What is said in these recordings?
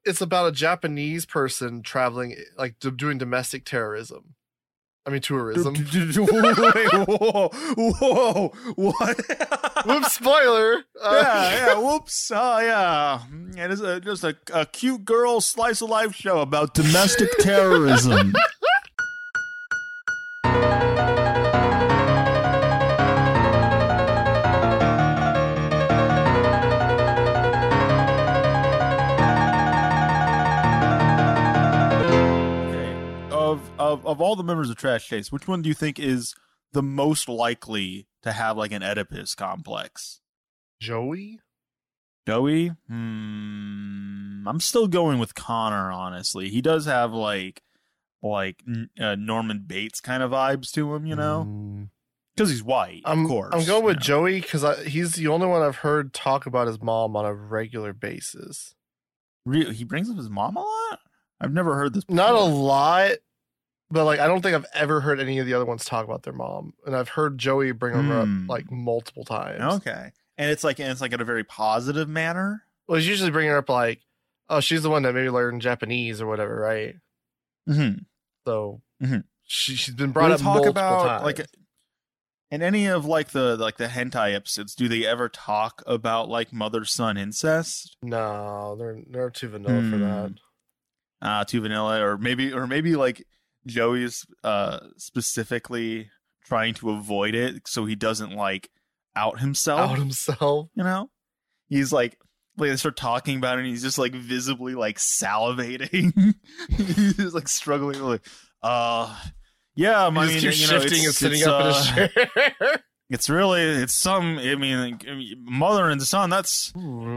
it's about a Japanese person traveling, like doing domestic terrorism. I mean, tourism. Wait, whoa, what? Whoops, spoiler. Yeah, whoops. Oh, yeah. It is just a cute girl slice of life show about domestic terrorism. Of all the members of Trash Taste, which one do you think is the most likely to have like an Oedipus complex? Joey? I'm still going with Connor, honestly. He does have like Norman Bates kind of vibes to him, you know? Because he's white, of course. I'm going with Joey because he's the only one I've heard talk about his mom on a regular basis. He brings up his mom a lot? I've never heard this before. Not a lot. But like, I don't think I've ever heard any of the other ones talk about their mom, and I've heard Joey bring her up like multiple times. Okay, and it's like in a very positive manner. Well, he's usually bringing her up like, "Oh, she's the one that maybe learned Japanese or whatever, right?" Mm-hmm. So she's been brought up talk multiple about times. like in any of like the hentai episodes. Do they ever talk about like mother son incest? No, they're too vanilla for that. Too vanilla, or maybe like. Joey's specifically trying to avoid it so he doesn't like out himself. You know? He's like they start talking about it and he's just like visibly like salivating. He's like struggling like yeah, I mean, keeps you know, shifting and sitting up in his chair. Mother and son, that's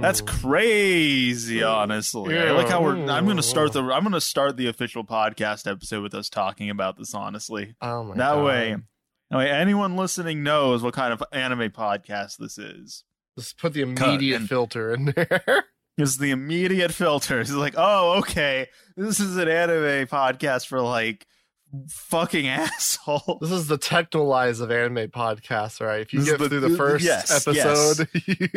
crazy, honestly. Yeah. I like how I'm gonna start the official podcast episode with us talking about this, honestly. Oh my that God. way anyone listening knows what kind of anime podcast this is. Just put the immediate filter in there. It's the immediate filter. It's like, oh, okay, this is an anime podcast for like fucking asshole. This is the Technolize of anime podcasts, right? If you get through the first episode, you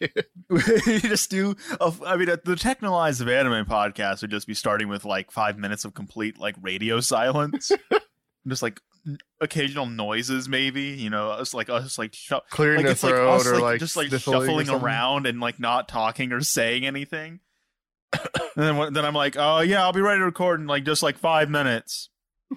just do. The Technolize of anime podcast would just be starting with like 5 minutes of complete like radio silence, just like occasional noises, maybe. You know, us clearing the throat or like just like shuffling around and like not talking or saying anything. And then I'm like, oh yeah, I'll be ready to record in like just like 5 minutes.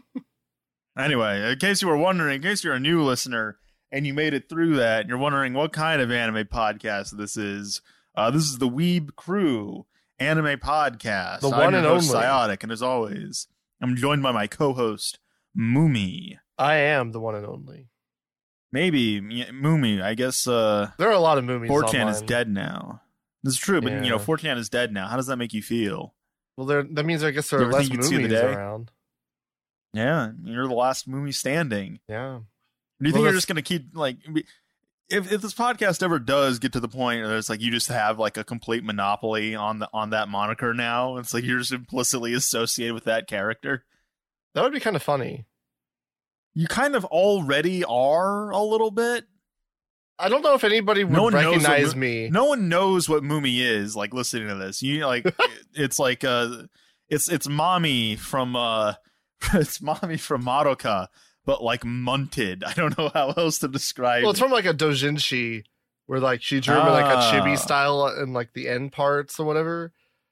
Anyway, in case you were wondering, in case you're a new listener and you made it through that and you're wondering what kind of anime podcast this is the Weeb Crew anime podcast. The one and only Psiotic, and as always, I'm joined by my co-host Moomy. I am the one and only. Maybe Moomy. I guess there are a lot of Moomies. 4chan online. is dead now. This is true, but 4chan is dead now. How does that make you feel? Well, that means I guess there are less Moomies around. Yeah, you're the last Moomy standing. Yeah. Do you think you're just gonna keep like, if this podcast ever does get to the point where it's like you just have like a complete monopoly on that moniker now, it's like you're just implicitly associated with that character? That would be kind of funny. You kind of already are a little bit. I don't know if anybody would recognize me. No one knows what Moomy is. Like listening to this, you like it's like it's mommy from it's mommy from Madoka, but like munted. I don't know how else to describe. Well, it's from like a doujinshi where like she drew me like a chibi style in like the end parts or whatever.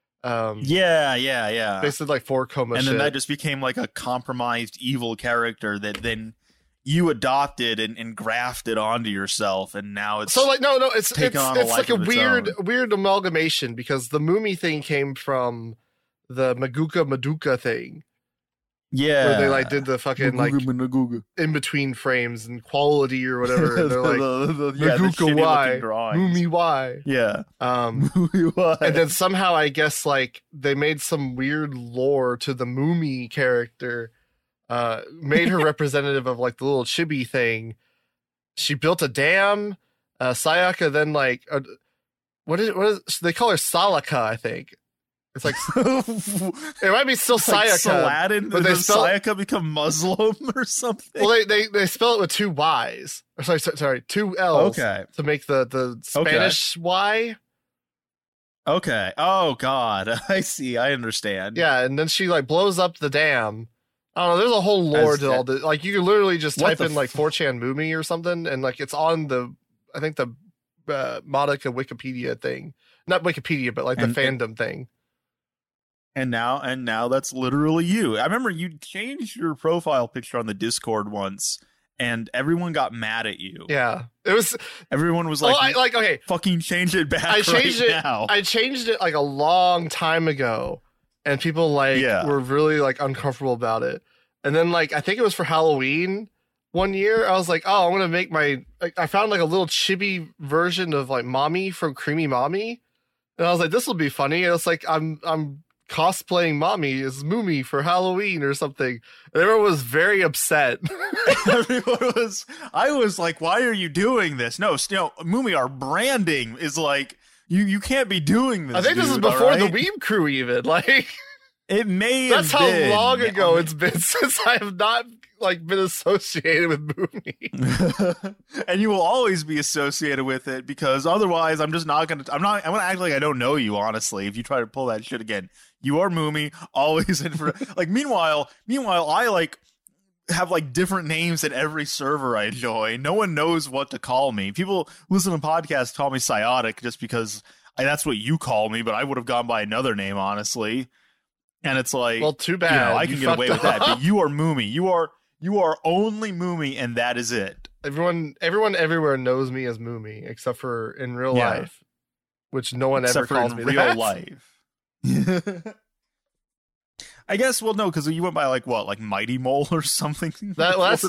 Yeah. Basically like 4 coma and shit. then that just became like a compromised evil character that then you adopted and grafted onto yourself, and now it's so like no, it's like a weird amalgamation because the Moomy thing came from the Madoka thing. Yeah, where they like did the fucking like in between frames and quality or whatever. And they're like Madoka Y, Moomy Y. Yeah, Moomy Y. And then somehow I guess like they made some weird lore to the Moomy character, made her representative of like the little chibi thing. She built a dam. Sayaka then like what is they call her Salaka, I think. It's like it might be still Sayaka. Like Saladin, but does Sayaka become Muslim or something? Well, they spell it with 2 Y's. Or sorry, 2 L's. Okay. To make the Spanish Y. Okay. Oh God, I see. I understand. Yeah, and then she like blows up the dam. I don't know. There's a whole lore to all this. Like you can literally just type in like 4chan Moomy or something, and like it's on I think the Monica Wikipedia thing, not Wikipedia, but like the fandom thing. And now that's literally you. I remember you changed your profile picture on the Discord once, and everyone got mad at you. Yeah, it was. Everyone was like, okay, fucking change it back. I changed it now. I changed it like a long time ago, and people were really like uncomfortable about it. And then like I think it was for Halloween one year. I was like, oh, I'm gonna make I found like a little chibi version of like Mommy from Creamy Mommy, and I was like, this will be funny. And it's like I'm cosplaying Mommy as Moomy for Halloween or something. And everyone was very upset. I was like, why are you doing this? No, Moomy, our branding is like, you can't be doing this. I think this is before the Weeb Crew even. Like, it may that's how long ago it's been since I have not like been associated with Moomy. And you will always be associated with it, because otherwise I'm gonna act like I don't know you, honestly, if you try to pull that shit again. You are Moomy, always in for like meanwhile I like have like different names at every server I join. No one knows what to call me. People listen to podcasts call me Psyotic just because that's what you call me, but I would have gone by another name, honestly. And it's like, well, too bad. I can get away with that. But you are Moomy. You are only Moomy, and that is it. Everyone everywhere knows me as Moomy, except for in real life, which no one ever calls me real life. I guess. Well, no, because you went by like what, like Mighty Mole or something. That's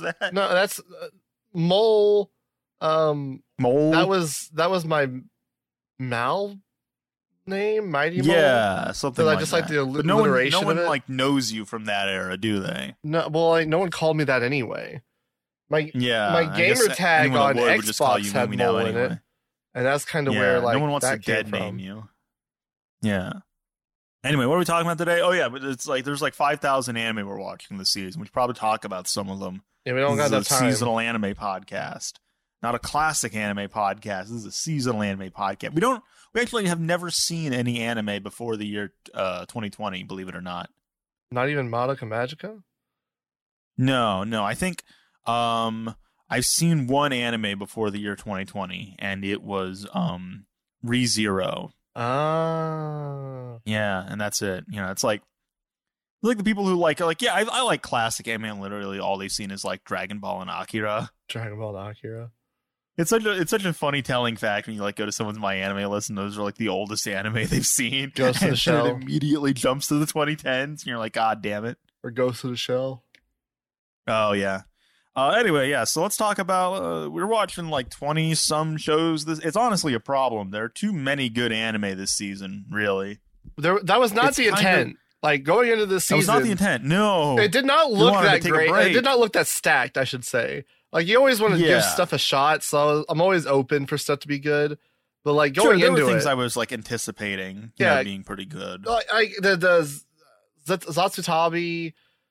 Mole. Mole. That was my Mal name, Mighty Mole. Yeah, something like I just that. like the alliteration. No one like knows you from that era, do they? No, well, like, no one called me that anyway. My gamer tag on Xbox had Mole in it, and that's kind of where like no one wants to dead name you. Yeah. Anyway, what are we talking about today? Oh yeah, but it's like there's like 5,000 anime we're watching this season. We should probably talk about some of them. Yeah, we don't got enough time. Seasonal anime podcast, not a classic anime podcast. This is a seasonal anime podcast. We actually have never seen any anime before the year 2020. Believe it or not. Not even Madoka Magica. No. I think I've seen one anime before the year 2020, and it was ReZero. Ah. Yeah, and that's it. You know, it's like the people who like yeah, I like classic anime, and literally all they've seen is like Dragon Ball and Akira. Dragon Ball and Akira. It's such a funny telling fact when you like go to someone's My Anime list and those are like the oldest anime they've seen. Ghost of the Shell. It immediately jumps to the 2010s, and you're like, God damn it. Or Ghost of the Shell. Oh yeah. Anyway, yeah. So let's talk about. We're watching like 20 some shows. It's honestly a problem. There are too many good anime this season. Really. That was not the intent. Like going into this season, that was not the intent. No, it did not look that great. It did not look that stacked, I should say. Like you always want to give stuff a shot, so I'm always open for stuff to be good. But like going into things I was like anticipating, being pretty good. The Zatsutabi.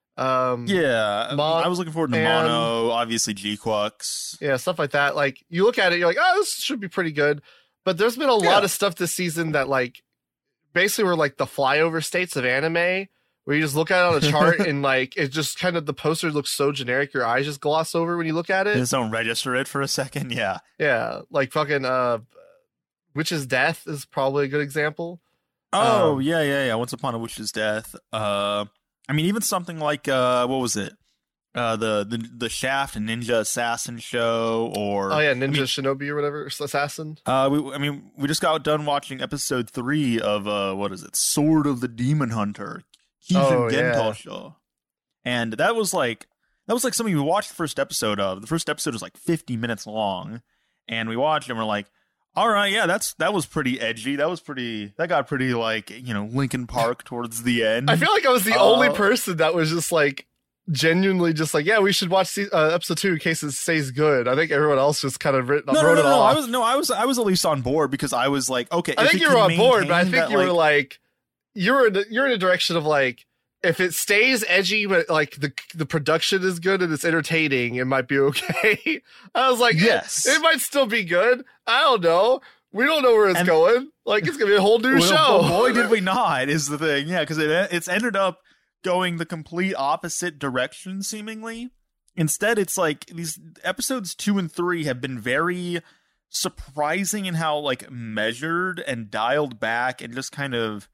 I was looking forward to Mono, obviously G-Quux. Yeah, stuff like that. Like you look at it, you're like, oh, this should be pretty good. But there's been a lot of stuff this season that like basically were like the flyover states of anime, where you just look at it on a chart and like it just kind of the poster looks so generic, your eyes just gloss over when you look at it. Just don't register it for a second. Yeah, like fucking Witch's Death is probably a good example. Oh yeah. Once Upon a Witch's Death. I mean, even something like what was it? The Shaft and Ninja Assassin show, or Shinobi or whatever, Assassin. We just got done watching episode 3 of what is it? Sword of the Demon Hunter, Kijin Gentosho, and that was like something we watched the first episode of. The first episode was like 50 minutes long, and we watched it and we're like, all right, yeah, that was pretty edgy. That got pretty like, Linkin Park towards the end. I feel like I was the only person that was just like genuinely just like, yeah, we should watch episode 2 in case it stays good. I think everyone else just kind of wrote it off. I was at least on board because I was like, okay. I think you were on board, but I think you were like, you're in a direction of like, if it stays edgy, but like the production is good and it's entertaining, it might be okay. I was like, yes, it might still be good. I don't know. We don't know where it's going. Like, it's gonna be a whole new show. Boy, did we not, is the thing. Yeah, because it's ended up going the complete opposite direction, seemingly. Instead, it's like these episodes 2 and 3 have been very surprising in how like measured and dialed back and just kind of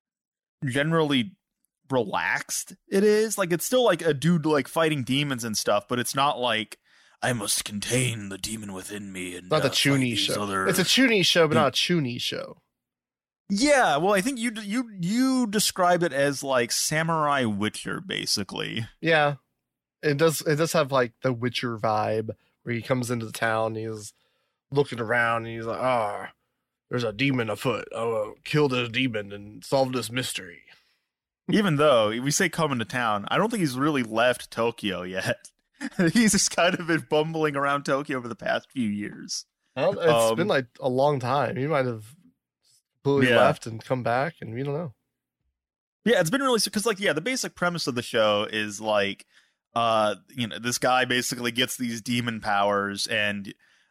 generally relaxed it is. Like, it's still like a dude like fighting demons and stuff, but it's not like I must contain the demon within me. And not the Chuny show. It's a Chuny show, but not a Chuny show. Yeah, well, I think you describe it as like Samurai Witcher, basically. Yeah, it does have like the Witcher vibe where he comes into the town, he's looking around, and he's like, there's a demon afoot. I'll kill this demon and solve this mystery. Even though we say coming to town, I don't think he's really left Tokyo yet. He's just kind of been bumbling around Tokyo over the past few years. It's been like a long time. He might have completely left and come back, and we don't know. Yeah, it's been really, because like, the basic premise of the show is like, this guy basically gets these demon powers, and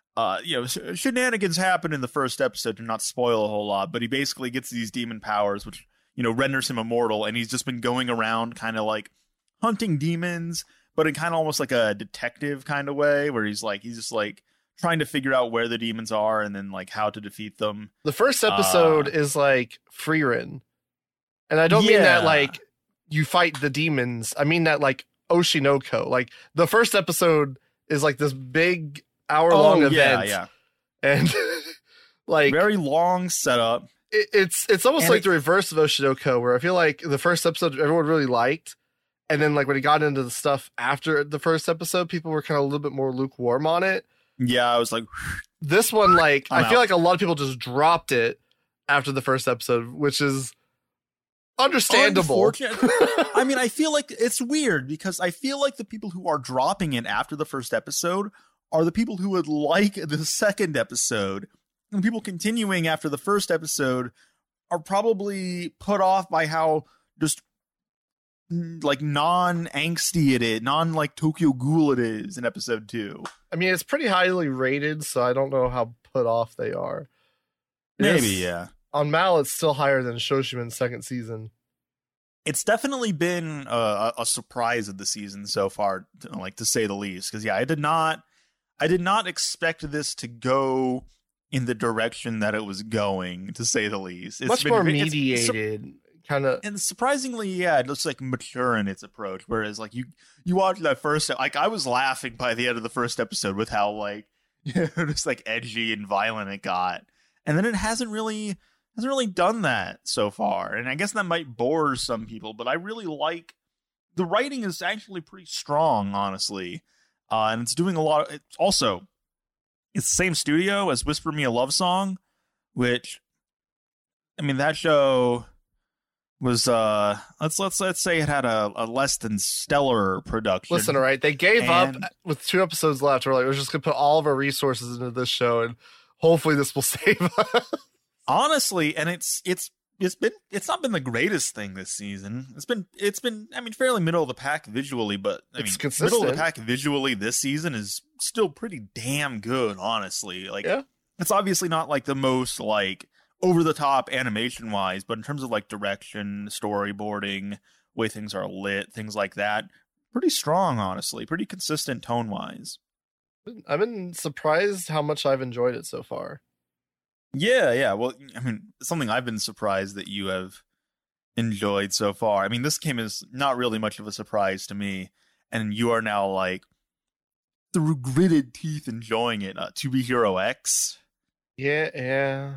shenanigans happen in the first episode, to not spoil a whole lot, but he basically gets these demon powers, which renders him immortal, and he's just been going around kind of like hunting demons, but in kind of almost like a detective kind of way, where he's just like trying to figure out where the demons are and then like how to defeat them. The first episode is like Frieren. And I don't mean that like you fight the demons. I mean that like Oshinoko. Like, the first episode is like this big hour-long event. Yeah. And like, very long setup. It's almost like the reverse of Oshinoko, where I feel like the first episode everyone really liked. And then, like, when it got into the stuff after the first episode, people were kind of a little bit more lukewarm on it. Yeah, I was like... This one, like, I feel like a lot of people just dropped it after the first episode, which is understandable. I mean, I feel like it's weird, because I feel like the people who are dropping it after the first episode are the people who would like the second episode. And people continuing after the first episode are probably put off by how just... like non-angsty it is, like Tokyo Ghoul it is in episode 2. I mean, it's pretty highly rated, so I don't know how put off they are. Yeah. On Mal, it's still higher than Shoshiman's second season. It's definitely been a surprise of the season so far, like, to say the least. Because I did not expect this to go in the direction that it was going, to say the least. It's much more mediated. Kind of, and surprisingly, it looks like mature in its approach. Whereas, like, you watch that first, like, I was laughing by the end of the first episode with how like just like edgy and violent it got, and then it hasn't really done that so far. And I guess that might bore some people, but I really like the writing is actually pretty strong, honestly, and it's doing a lot. It's the same studio as Whisper Me a Love Song, which, I mean, that show was let's say it had a less than stellar production. Listen, all right, they gave up with 2 episodes left. We're like, we're just gonna put all of our resources into this show, and hopefully this will save us. Honestly, and it's not been the greatest thing this season. It's been I mean, fairly middle of the pack visually, but it's consistent. Middle of the pack visually this season is still pretty damn good, honestly. Like, it's obviously not like the most like over the top animation wise, but in terms of like direction, storyboarding, way things are lit, things like that, pretty strong, honestly, pretty consistent tone wise. I've been surprised how much I've enjoyed it so far. Yeah. Well, I mean, something I've been surprised that you have enjoyed so far. I mean, this came as not really much of a surprise to me, and you are now like through gritted teeth enjoying it. To Be Hero X. Yeah.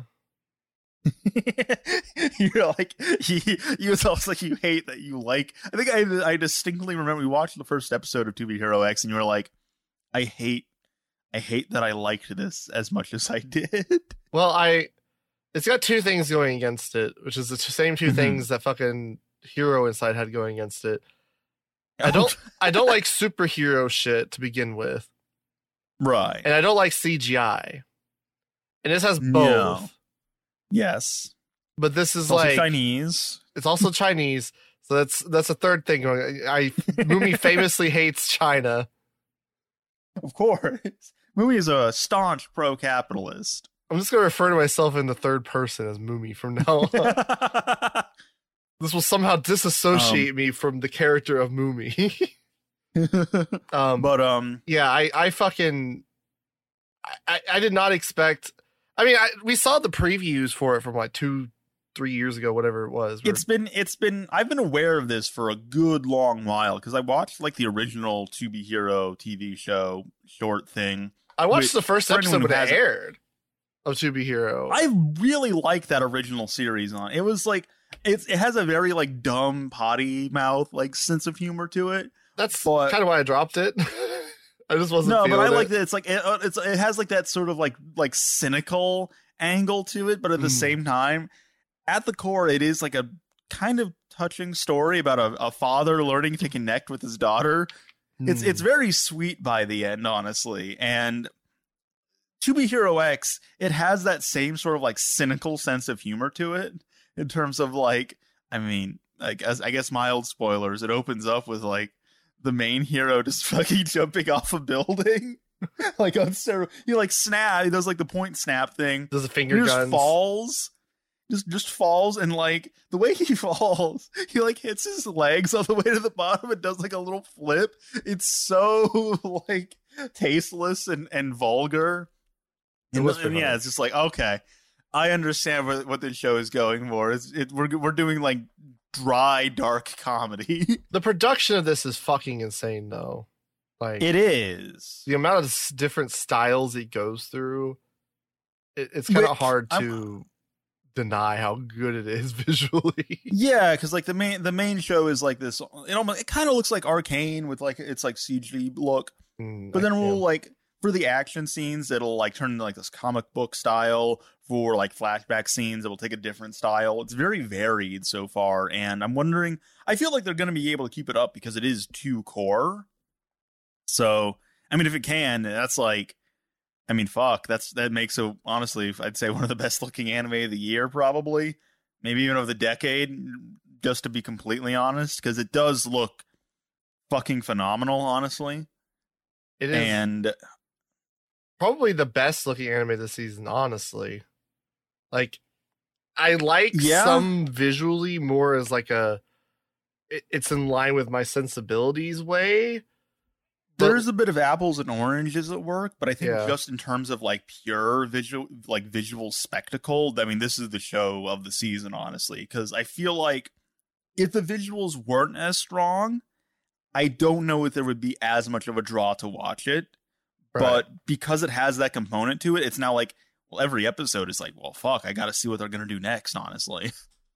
You're like you was also like you hate that you like. I think I distinctly remember we watched the first episode of To Be Hero X, and you were like, I hate that I liked this as much as I did. Well, it's got 2 things going against it, which is the same 2 things that fucking Hero Inside had going against it. I don't like superhero shit to begin with, right? And I don't like CGI, and this has both. No. Yes, but this is it's like also Chinese. It's also Chinese, so that's a third thing going. Mumi famously hates China. Of course, Mumi is a staunch pro-capitalist. I'm just gonna refer to myself in the third person as Moomy from now on. This will somehow disassociate me from the character of Moomy. Yeah, I fucking I did not expect. I mean, we saw the previews for it from like 2-3 years ago, whatever it was. It's been I've been aware of this for a good long while because I watched like the original To Be Hero TV show short thing. I watched the first episode when it aired of To Be Hero. I really liked that original series on. It was like it has a very like dumb potty mouth like sense of humor to it. That's kind of why I dropped it. I just wasn't. No, but I like that. It's like it has like that sort of like cynical angle to it, but at the same time, at the core, it is like a kind of touching story about a father learning to connect with his daughter. It's very sweet by the end, honestly. And To Be Hero X, it has that same sort of like cynical sense of humor to it in terms of like, I mean, like I guess mild spoilers. It opens up with like the main hero just fucking jumping off a building. Like on steroids. He like snap. He does like the point snap thing. Does a finger guns. Just falls. Just falls, and like the way he falls, he like hits his legs all the way to the bottom and does like a little flip. It's so like tasteless and vulgar. And yeah, it's just like, okay, I understand what this show is going for. We're doing like dry, dark comedy. The production of this is fucking insane, though. Like it is. The amount of different styles it goes through. It's kind of hard to deny how good it is visually. Yeah, because like the main show is like this. It kind of looks like Arcane with like it's like CG look, but then we'll like for the action scenes, it'll like turn into like this comic book style. For like flashback scenes, it will take a different style. It's very varied so far, and I'm wondering. I feel like they're going to be able to keep it up because it is 2 core. So, I mean, if it can, that's like, I mean, fuck, that makes it honestly, I'd say one of the best looking anime of the year, probably, maybe even of the decade. Just to be completely honest, because it does look fucking phenomenal, honestly. It is, and probably the best looking anime this season, honestly. Like, I like some visually more as like it's in line with my sensibilities way. There's a bit of apples and oranges at work, but I think just in terms of like pure visual spectacle, I mean, this is the show of the season, honestly, because I feel like if the visuals weren't as strong, I don't know if there would be as much of a draw to watch it. Right. But because it has that component to it, it's now like, well, every episode is like, well, fuck, I got to see what they're going to do next, honestly.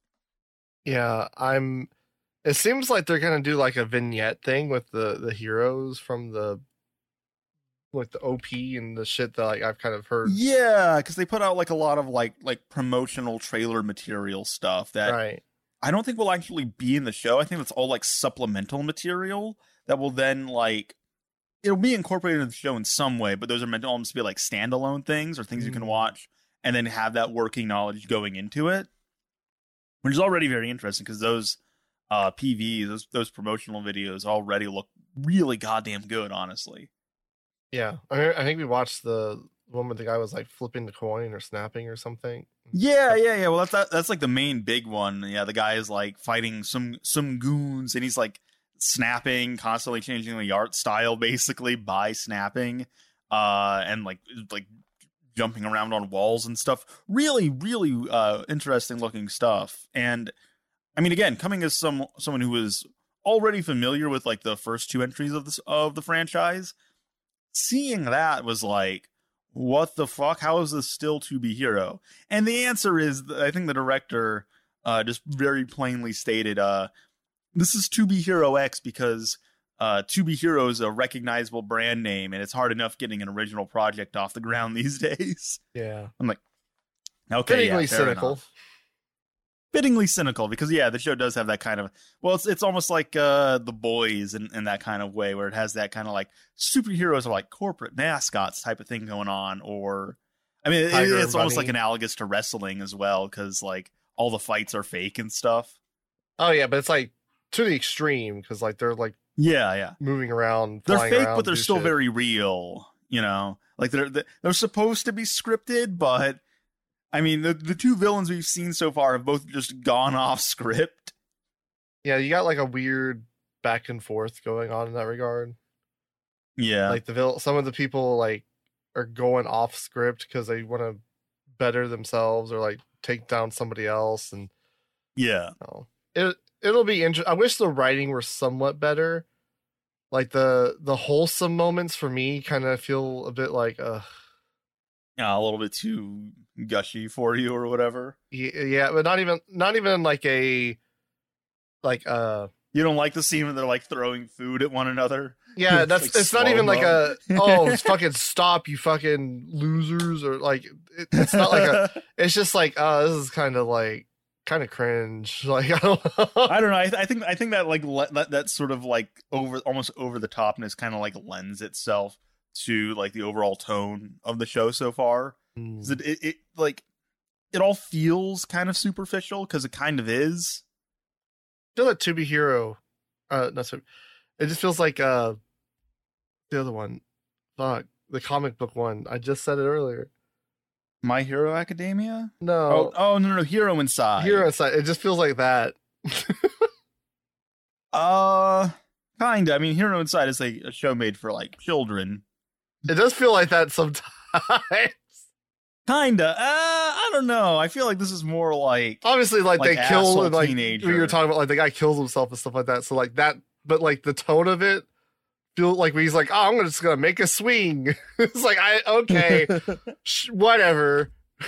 Yeah, it seems like they're going to do like a vignette thing with the heroes from the OP and the shit that like I've kind of heard. Yeah, because they put out like a lot of like promotional trailer material stuff that I don't think will actually be in the show. I think it's all like supplemental material that will then like, it'll be incorporated in the show in some way, but those are meant to almost be like standalone things or things you can watch and then have that working knowledge going into it, which is already very interesting because those PVs, those promotional videos already look really goddamn good, honestly. Yeah, I think we watched the one where the guy was like flipping the coin or snapping or something. Yeah. Well, that's like the main big one. Yeah, the guy is like fighting some goons and he's like snapping, constantly changing the art style basically by snapping, and like jumping around on walls and stuff. Really interesting looking stuff. And I mean, again, coming as someone who was already familiar with like the first 2 entries of the franchise, seeing that was like, what the fuck? How is this still To Be Hero? And the answer is, I think the director just very plainly stated, this is To Be Hero X because To Be Hero is a recognizable brand name, and it's hard enough getting an original project off the ground these days. Yeah. I'm like, okay, fittingly cynical. Enough. Fittingly cynical, because the show does have that kind of, well, it's almost like The Boys in that kind of way, where it has that kind of like superheroes are like corporate mascots type of thing going on, or I mean, it's almost like analogous to wrestling as well, because like all the fights are fake and stuff. Oh yeah, but it's like to the extreme because like they're like moving around. They're fake, but they're still very real. You know, like they're supposed to be scripted, but I mean, the two villains we've seen so far have both just gone off script. Yeah, you got like a weird back and forth going on in that regard. Yeah. Like some of the people like are going off script because they want to better themselves or like take down somebody else, and yeah, it'll be interesting. I wish the writing were somewhat better. Like the wholesome moments for me kind of feel a bit like yeah, a little bit too gushy for you or whatever. Yeah, but not even like a like you don't like the scene when they're like throwing food at one another. Yeah, that's like it's not even like fucking stop, you fucking losers, or like it's not like it's just like this is kind of cringe. Like I don't know. I don't know. I think that like that sort of like almost over the topness kind of like lends itself to like the overall tone of the show so far. It like it all feels kind of superficial because it kind of is. I feel like To Be Hero, it just feels like the other one, the comic book one. I just said it earlier. My Hero Academia? No. Oh no, Hero Inside. Hero Inside. It just feels like that. Kinda. I mean, Hero Inside is like a show made for like children. It does feel like that sometimes. Kinda. I don't know. I feel like this is more like obviously like they kill and like teenager. we were talking about like the guy kills himself and stuff like that. So like that, but like the tone of it feel like he's like, oh, I'm just gonna make a swing. It's like okay, whatever.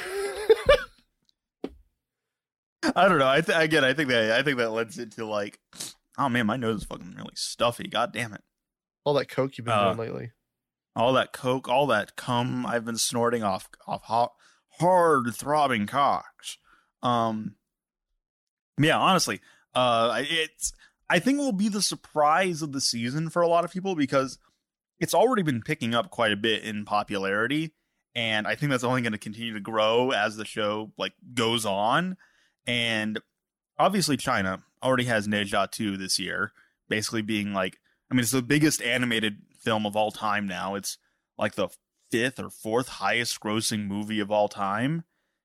I don't know. I think that lends into like, oh man, my nose is fucking really stuffy. God damn it! All that coke you've been doing lately. All that coke, all that cum I've been snorting off hard throbbing cocks. Yeah, honestly, I think it will be the surprise of the season for a lot of people because it's already been picking up quite a bit in popularity, and I think that's only going to continue to grow as the show like goes on. And obviously, China already has Ne Zha 2 this year, basically being like, I mean, it's the biggest animated film of all time now. It's like the 5th or 4th highest grossing movie of all time.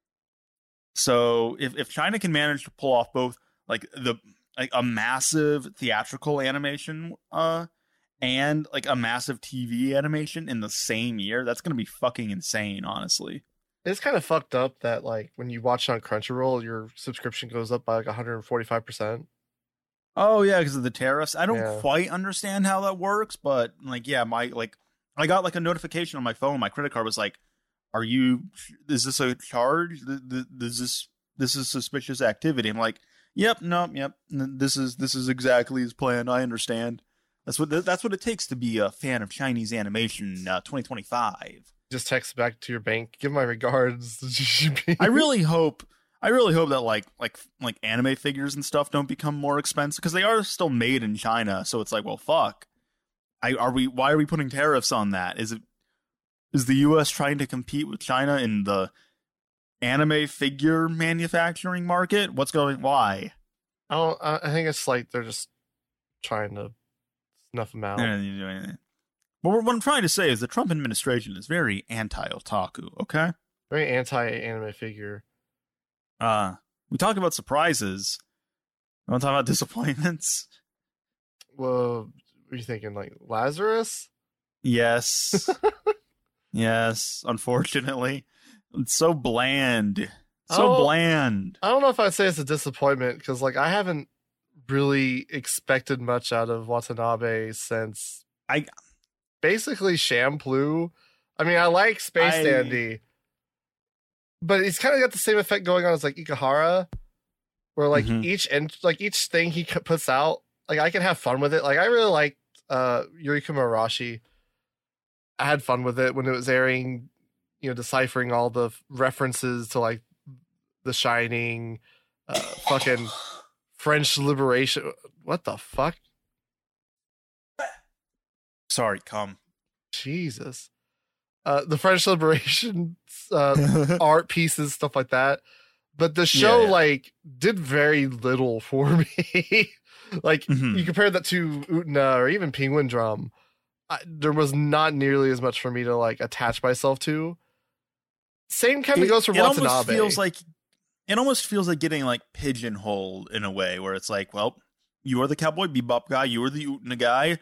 So if China can manage to pull off both like a massive theatrical animation and like a massive TV animation in the same year, that's going to be fucking insane, honestly. It's kind of fucked up that like when you watch it on Crunchyroll, your subscription goes up by like 145%. Oh yeah, because of the tariffs. I don't quite understand how that works, but like, yeah, I got like a notification on my phone. My credit card was like, is this a charge? This is suspicious activity. I'm like, yep. This is exactly as planned. I understand. That's what it takes to be a fan of Chinese animation 2025. Just text back to your bank. Give my regards. I really hope that like anime figures and stuff don't become more expensive because they are still made in China. So it's like, well, fuck. Why are we putting tariffs on that? Is the U.S. trying to compete with China in the anime figure manufacturing market? Why? I think it's like they're just trying to snuff them out. Well, what I'm trying to say is the Trump administration is very anti-otaku, okay? Very anti-anime figure. We talk about surprises. You want to talk about disappointments? Well, what are you thinking, like Lazarus? Yes. Yes, unfortunately. It's so bland. Bland. I don't know if I'd say it's a disappointment, because like I haven't really expected much out of Watanabe since basically Shampoo. I mean, I like Space Dandy, but it's kind of got the same effect going on as like Ikehara, where like each thing he puts out, like I can have fun with it. Like I really liked Yurikuma Arashi. I had fun with it when it was airing, deciphering all the references to like The Shining, fucking French Liberation. What the fuck? Sorry, come. Jesus. The French Liberation art pieces, stuff like that. But the show like did very little for me. Like you compare that to Utena or even Penguin Drum, there was not nearly as much for me to like attach myself to. Same kind of goes for Watanabe. It almost feels like getting like pigeonholed in a way where it's like, well, you are the Cowboy Bebop guy, you are the Utena guy.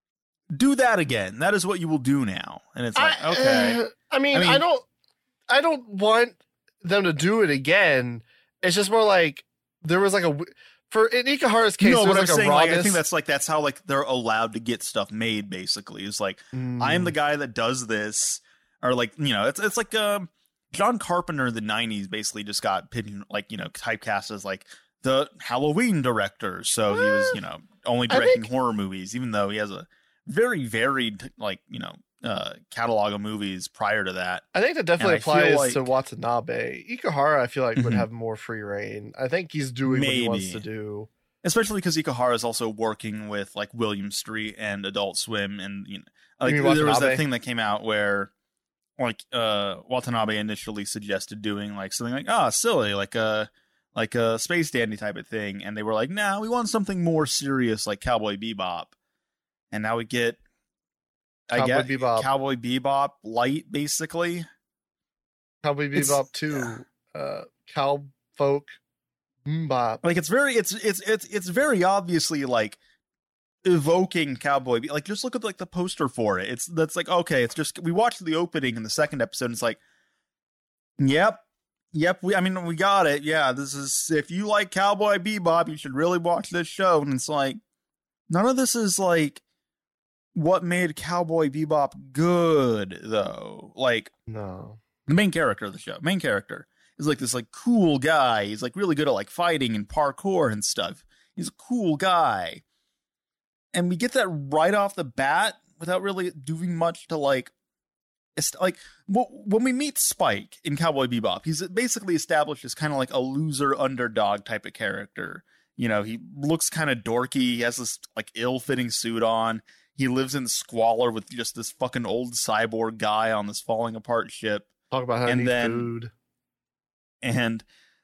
Do that again. That is what you will do now. And it's like, okay. I mean, I don't want them to do it again. It's just more like there was like for in Ikahara's case, no, there was but like I'm saying, rawness. I think that's how like they're allowed to get stuff made. Basically, it's like I am the guy that does this, or like it's like John Carpenter in the '90s basically just got typecast as like the Halloween director. So he was only directing horror movies, even though he has a very varied catalog of movies prior to that. I think that definitely applies to Watanabe. Ikahara, I feel like would have more free reign. I think he's doing what he wants to do. Especially because Ikahara is also working with like William Street and Adult Swim, and there was that thing that came out where like Watanabe initially suggested doing like something like silly like a Space Dandy type of thing, and they were like, nah, we want something more serious like Cowboy Bebop. And now we get, Cowboy Bebop light, basically. Cowboy Bebop 2, Cowfolk Bebop. Like it's very obviously like evoking Cowboy. Like just look at like the poster for it. That's like, okay, it's just we watched the opening in the second episode. And it's like, yep. We got it. Yeah, this is if you like Cowboy Bebop, you should really watch this show. And it's like none of this is like what made Cowboy Bebop good, though. Like, no, the main character of the show, is like this like cool guy. He's like really good at like fighting and parkour and stuff. He's a cool guy, and we get that right off the bat without really doing much to like. It's like when we meet Spike in Cowboy Bebop, he's basically established as kind of like a loser underdog type of character. He looks kind of dorky. He has this like ill-fitting suit on. He lives in squalor with just this fucking old cyborg guy on this falling apart ship. Talk about how to eat food. And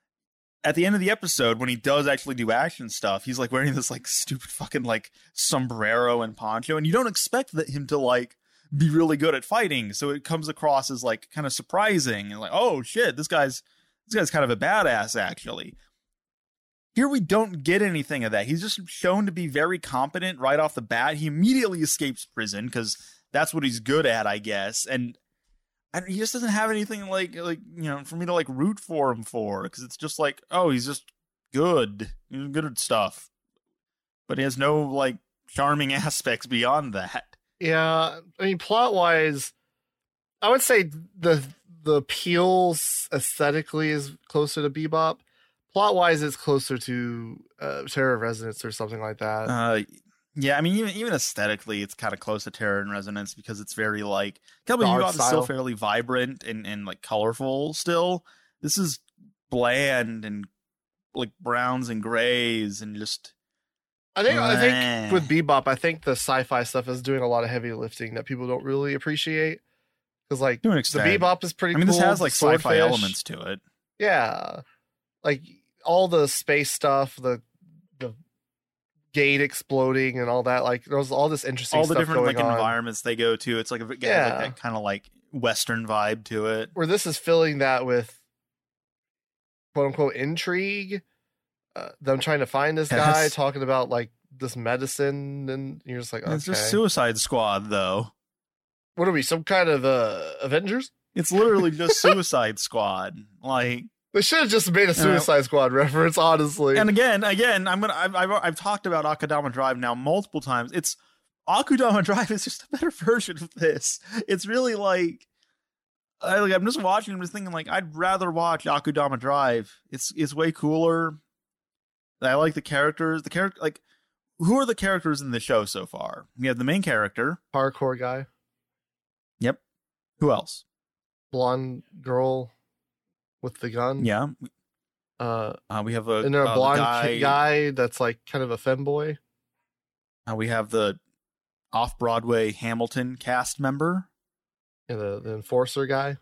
at the end of the episode, when he does actually do action stuff, he's like wearing this like stupid fucking like sombrero and poncho, and you don't expect him to like be really good at fighting, so it comes across as like kind of surprising and like, oh shit, this guy's kind of a badass actually. Here we don't get anything of that. He's just shown to be very competent right off the bat. He immediately escapes prison because that's what he's good at, I guess. And he just doesn't have anything like for me to like root for him for, because it's just like, oh, he's just good. He's good at stuff, but he has no like charming aspects beyond that. Yeah, I mean, plot wise, I would say the peels aesthetically is closer to Bebop. Plot wise, it's closer to Terror of Resonance or something like that. Yeah, I mean, even aesthetically, it's kind of close to Terror and Resonance because it's very like Cowboy Bebop is still fairly vibrant and like colorful. Still, this is bland and like browns and grays and just. I think with Bebop, I think the sci-fi stuff is doing a lot of heavy lifting that people don't really appreciate. Because like the Bebop is pretty cool. I mean, this has like sci-fi elements to it. Yeah. Like all the space stuff, the gate exploding and all that. Like there's all this interesting stuff going on. All the different like environments they go to. It's like like that kind of like Western vibe to it. Where this is filling that with quote unquote intrigue. Them trying to find this guy, talking about like this medicine, and you're just like, okay. It's just Suicide Squad, though. What are we? Some kind of Avengers? It's literally just Suicide Squad. Like they should have just made a Suicide Squad reference, honestly. And again, I've talked about Akudama Drive now multiple times. It's Akudama Drive is just a better version of this. It's really like. I'm just watching. I'm just thinking like I'd rather watch Akudama Drive. It's way cooler. I like the characters. Like, who are the characters in the show so far? We have the main character, parkour guy. Yep. Who else? Blonde girl with the gun. Yeah. We have a blonde guy that's like kind of a femboy. We have the off-Broadway Hamilton cast member. Yeah, the enforcer guy.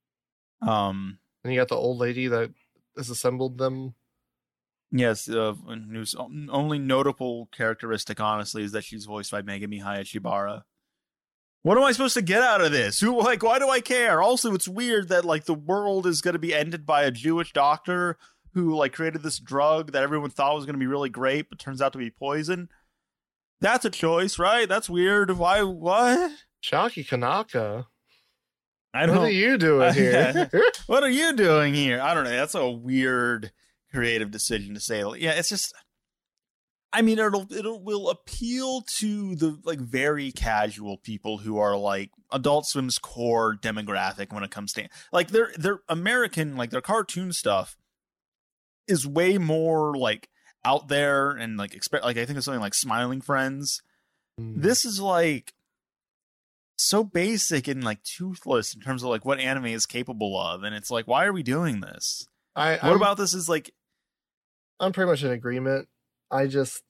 And you got the old lady that has assembled them. Yes, whose only notable characteristic, honestly, is that she's voiced by Megumi Hayashibara. What am I supposed to get out of this? Why do I care? Also, it's weird that like the world is going to be ended by a Jewish doctor who like created this drug that everyone thought was going to be really great, but turns out to be poison. That's a choice, right? That's weird. Why? What? Shaki Kanaka. I don't. What are you doing here? What are you doing here? I don't know. That's a weird creative decision to say. Yeah, it's just. I mean, it will appeal to the like very casual people who are like Adult Swim's core demographic when it comes to like their American, like their cartoon stuff is way more like out there and like expect like I think it's something like Smiling Friends. This is like so basic and like toothless in terms of like what anime is capable of, and it's like, why are we doing this? What about this is like? I'm pretty much in agreement. I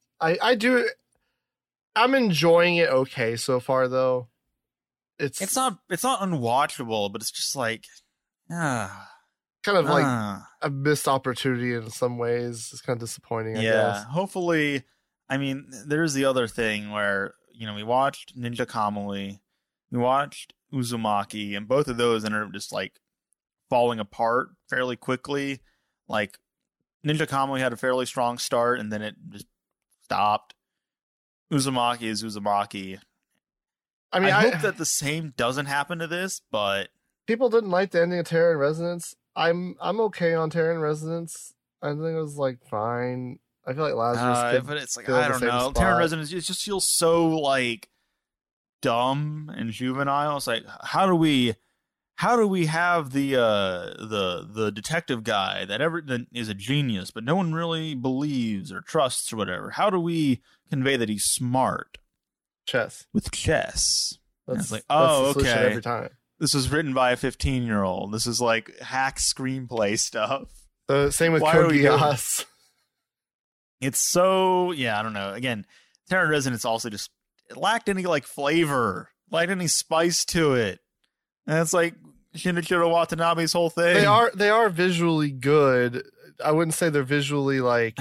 I'm enjoying it okay so far though. It's not unwatchable, but it's just like kind of like a missed opportunity in some ways. It's kind of disappointing, I guess. Hopefully, I mean, there's the other thing where, you know, we watched Ninja Kamui, we watched Uzumaki, and both of those ended up just like falling apart fairly quickly. Like Ninja Kamui had a fairly strong start and then it just stopped. Uzumaki is Uzumaki. I mean, I hope that the same doesn't happen to this, but people didn't like the ending of Terror in Resonance. I'm okay on Terror in Resonance. I think it was like fine. I feel like Lazarus but it's like I don't know. Terror in Resonance, it just feels so like dumb and juvenile. It's like how do we have the detective guy that is a genius, but no one really believes or trusts or whatever? How do we convey that he's smart? Chess. With chess. It's like, that's okay. Every time. This was written by a 15-year-old. This is like hack screenplay stuff. The same with Code Geass. It's so, yeah, I don't know. Again, Terror in Resonance also just it lacked any like flavor, lacked any spice to it. And it's like Shinichiro Watanabe's whole thing. They are visually good. I wouldn't say they're visually like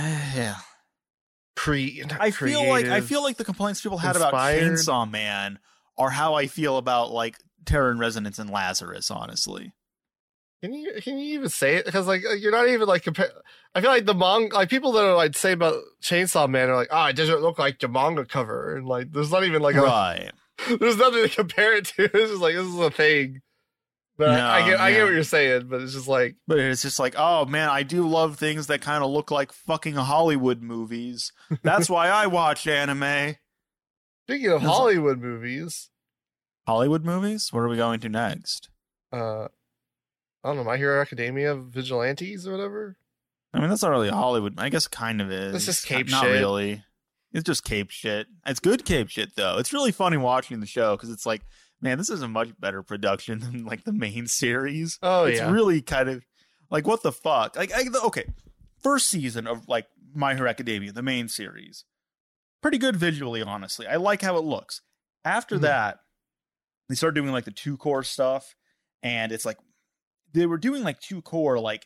I feel like the complaints people had about Chainsaw Man are how I feel about like Terror in Resonance and Lazarus, honestly. Can you even say it? Because like you're not even like I feel like the manga, like people that are like say about Chainsaw Man are like, oh, it doesn't look like the manga cover, and like there's not even like there's nothing to compare it to. It's just like this is a thing. But no, I get what you're saying, but it's just like oh man, I do love things that kind of look like fucking Hollywood movies. That's why I watch anime. Speaking of Hollywood movies, what are we going to next? I don't know, My Hero Academia Vigilantes or whatever. I mean, that's not really a Hollywood. I guess it kind of is. It's just cape shit. Not really. It's just cape shit. It's good cape shit though. It's really funny watching the show because it's like, man, this is a much better production than like the main series. Oh, it's really kind of like, what the fuck? Like, okay, first season of like My Hero Academia, the main series, pretty good visually, honestly. I like how it looks. After that, they started doing like the 2-core stuff, and it's like they were doing like 2-core like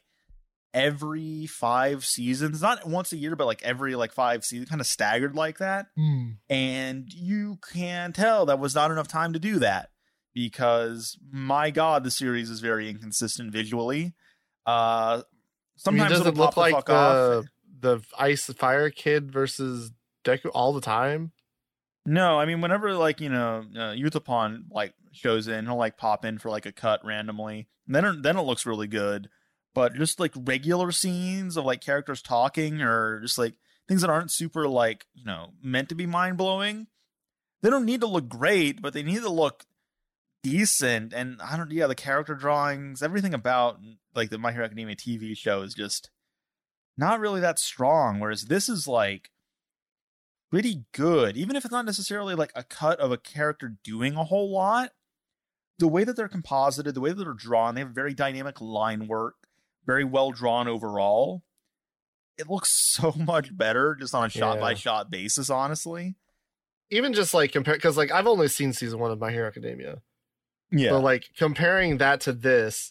every 5 seasons, not once a year, but like every like 5 seasons, kind of staggered like that. And you can tell that was not enough time to do that because my God, the series is very inconsistent visually. Sometimes does it look like the Ice Fire Kid versus Deku all the time? No, I mean, whenever like, you know, Yutapon like shows in, he'll like pop in for like a cut randomly. And then it looks really good. But just like regular scenes of like characters talking or just like things that aren't super like, you know, meant to be mind blowing, they don't need to look great, but they need to look decent. And the character drawings, everything about like the My Hero Academia TV show is just not really that strong. Whereas this is like pretty good, even if it's not necessarily like a cut of a character doing a whole lot. The way that they're composited, the way that they're drawn, they have very dynamic line work. Very well drawn overall. It looks so much better just on a shot by shot basis, honestly. Even just like compare, because like I've only seen season 1 of My Hero Academia. Yeah. So like comparing that to this,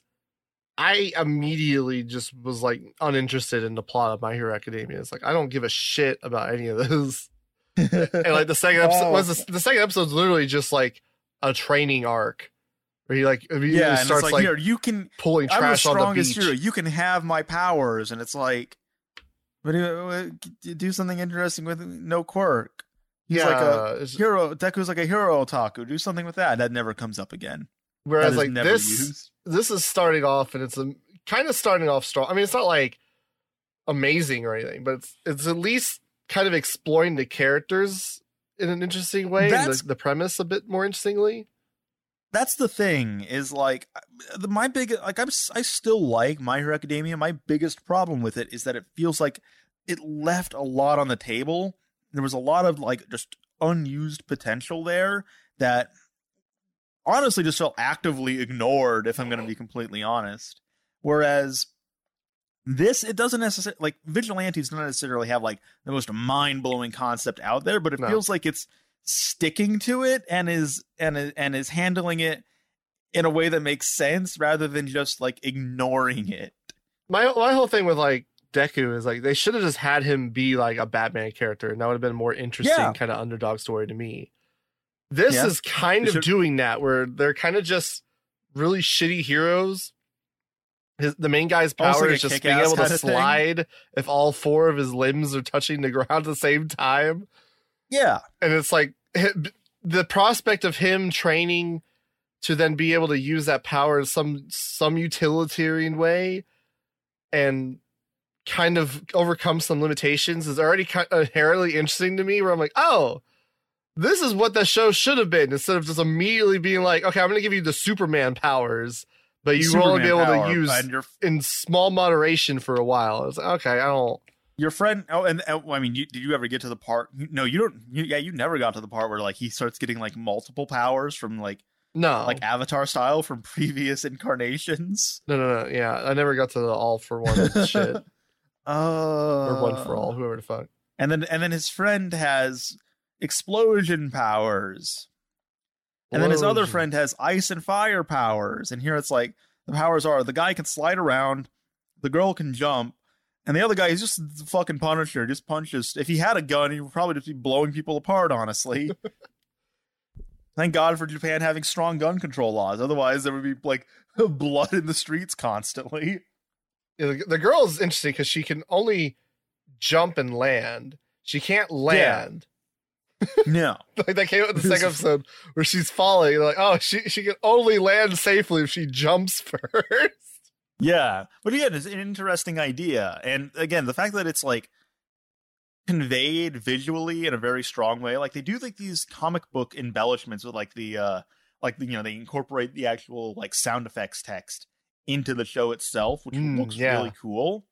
I immediately just was like uninterested in the plot of My Hero Academia. It's like I don't give a shit about any of this. And like the second episode the second episode's literally just like a training arc where he like immediately and starts it's like here, you can. pulling I'm the trash on the strongest beach. hero. You can have my powers, and it's like, but do something interesting with no quirk. He's like a hero. Deku's like a hero otaku. Do something with that. That never comes up again. Whereas like this is starting off, and it's kind of starting off strong. I mean, it's not like amazing or anything, but it's at least kind of exploring the characters in an interesting way, and the premise a bit more interestingly. That's the thing, is like I still like My Hero Academia. My biggest problem with it is that it feels like it left a lot on the table. There was a lot of like just unused potential there that honestly just felt actively ignored, if I'm going to be completely honest. Whereas this, it doesn't necessarily, like, Vigilantes don't necessarily have like the most mind-blowing concept out there, but it feels like it's sticking to it and is handling it in a way that makes sense rather than just like ignoring it. My whole thing with like Deku is like they should have just had him be like a Batman character, and that would have been a more interesting kind of underdog story to me. This is kind of doing that, where they're kind of just really shitty heroes. The main guy's power is just being able to slide if all 4 of his limbs are touching the ground at the same time. Yeah. And it's like the prospect of him training to then be able to use that power in some utilitarian way and kind of overcome some limitations is already kind of inherently interesting to me, where I'm like, oh, this is what the show should have been, instead of just immediately being like, okay, I'm going to give you the Superman powers, but you will only be able to use in small moderation for a while. It's like, okay, I don't. Your friend, I mean, did you ever get to the part? No, you don't. You never got to the part where like he starts getting like multiple powers from like Avatar style from previous incarnations. No. Yeah, I never got to the all for one shit. Or one for all, whoever the fuck. And then his friend has explosion powers. And then his other friend has ice and fire powers. And here it's like the powers are the guy can slide around, the girl can jump, and the other guy is just the fucking Punisher, just punches. If he had a gun, he would probably just be blowing people apart, honestly. Thank God for Japan having strong gun control laws. Otherwise, there would be like blood in the streets constantly. Yeah, the girl is interesting because she can only jump and land. She can't land. No. Like that came out in the second episode where she's falling. Like, oh, she can only land safely if she jumps first. Yeah. But again, it's an interesting idea. And again, the fact that it's like conveyed visually in a very strong way. Like they do like these comic book embellishments with like the they incorporate the actual like sound effects text into the show itself, which looks really cool.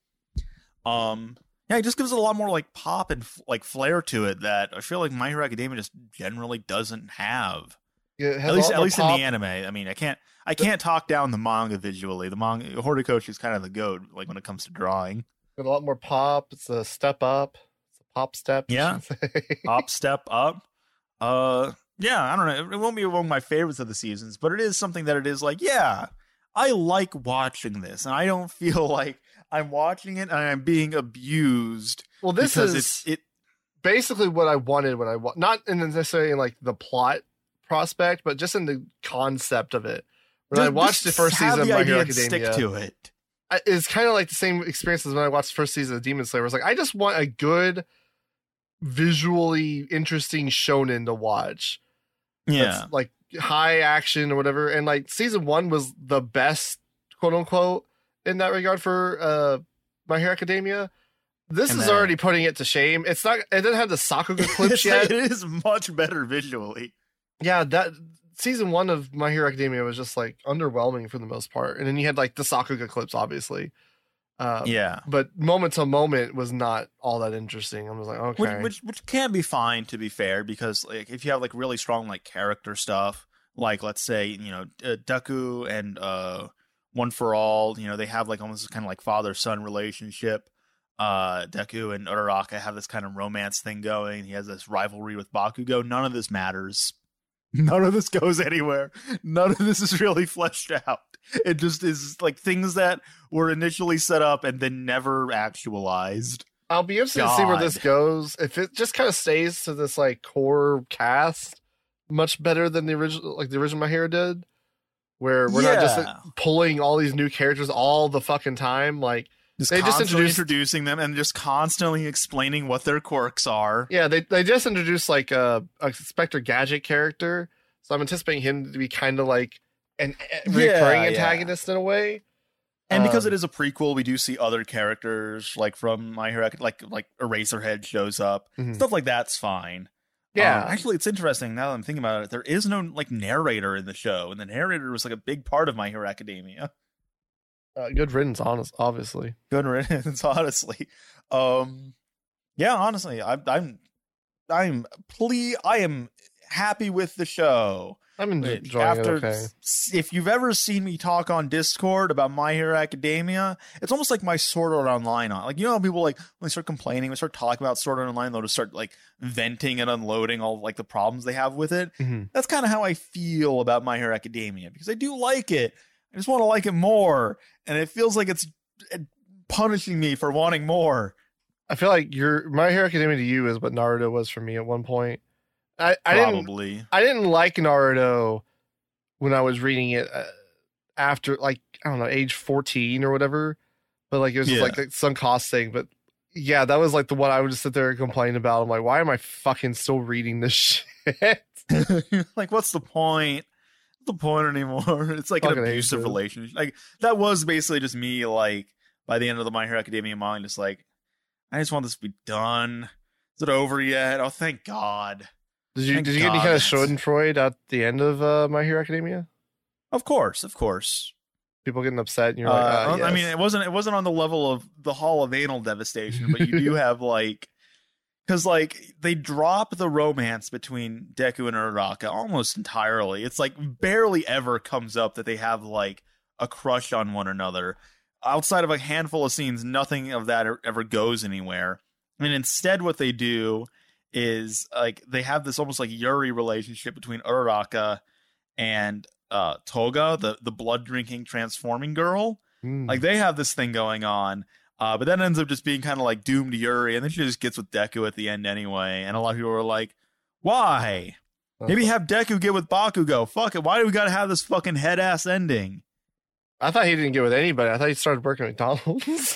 Yeah, it just gives it a lot more like pop and like flair to it that I feel like My Hero Academia just generally doesn't have. Yeah, at least in the anime. I mean, I can't talk down the manga visually. The manga Horikoshi is kind of the goat, like when it comes to drawing. Got a lot more pop. It's a step up. It's a pop step. Yeah, pop step up. Yeah, I don't know. It won't be one of my favorites of the seasons, but it is something that it is like, yeah, I like watching this, and I don't feel like I'm watching it and I'm being abused. Well, this is basically what I wanted when I not necessarily in like the plot prospect, but just in the concept of it. When I watched the first season of My Hero Academia, stick to it. It's kind of like the same experience as when I watched the first season of Demon Slayer. It's like I just want a good, visually interesting shonen to watch. Yeah, that's like high action or whatever. And like season 1 was the best, quote unquote, in that regard for My Hero Academia. This is already putting it to shame. It's not. It doesn't have the Sakuga clips yet. It is much better visually. Yeah, that season 1 of My Hero Academia was just like underwhelming for the most part, and then you had like the Sakuga clips, obviously. Yeah, but moment to moment was not all that interesting. I was like, okay, which can be fine, to be fair, because like if you have like really strong like character stuff, like let's say Deku and One for All, they have like almost kind of like father-son relationship. Deku and Uraraka have this kind of romance thing going. He has this rivalry with Bakugo. None of this matters. None of this goes anywhere. None of this is really fleshed out. It just is like things that were initially set up and then never actualized. I'll be interested to see where this goes. If it just kind of stays to this like core cast, much better than the original My Hero did, where we're not just pulling all these new characters all the fucking time. Like they just introducing them and just constantly explaining what their quirks are. Yeah, they just introduced like a Spectre Gadget character, so I'm anticipating him to be kind of like an recurring antagonist in a way. And because it is a prequel, we do see other characters like from My Hero, like Eraserhead shows up. Stuff like that's fine. Yeah, actually, it's interesting now that I'm thinking about it. There is no like narrator in the show, and the narrator was like a big part of My Hero Academia. Good riddance, obviously. Good riddance, honestly. Yeah, honestly, I am happy with the show. I'm enjoying it. Okay. If you've ever seen me talk on Discord about My Hero Academia, it's almost like my Sword Art Online. Like, you know, people like when they start complaining, we start talking about Sword Art Online, they'll just start like venting and unloading all like the problems they have with it. That's kind of how I feel about My Hero Academia, because I do like it. I just want to like it more, and it feels like it's punishing me for wanting more. I feel like My Hero Academia to you is what Naruto was for me at one point. I didn't like Naruto when I was reading it after, like, I don't know, age 14 or whatever. But like it was just like some cost thing. But yeah, that was like the one I would just sit there and complain about. I'm like, why am I fucking still reading this shit? Like, what's the point? What's the point anymore? It's like an abusive relationship. Like, that was basically just me, like, by the end of the My Hero Academia manga, just like, I just want this to be done. Is it over yet? Oh, thank God. Did you get any kind of Schadenfreude at the end of My Hero Academia? Of course. People getting upset, and you're like, yes. I mean, it wasn't on the level of the Hall of Anal Devastation, but you do have like, because like they drop the romance between Deku and Uraraka almost entirely. It's like barely ever comes up that they have like a crush on one another. Outside of a handful of scenes, nothing of that ever goes anywhere. And instead, what they do is like they have this almost like Yuri relationship between Uraraka and Toga, the blood drinking transforming girl. Like they have this thing going on, but that ends up just being kind of like doomed Yuri, and then she just gets with Deku at the end anyway. And a lot of people are like, why? Maybe have Deku get with Bakugo. Fuck it. Why do we gotta have this fucking head ass ending? I thought he didn't get with anybody. I thought he started working at McDonald's.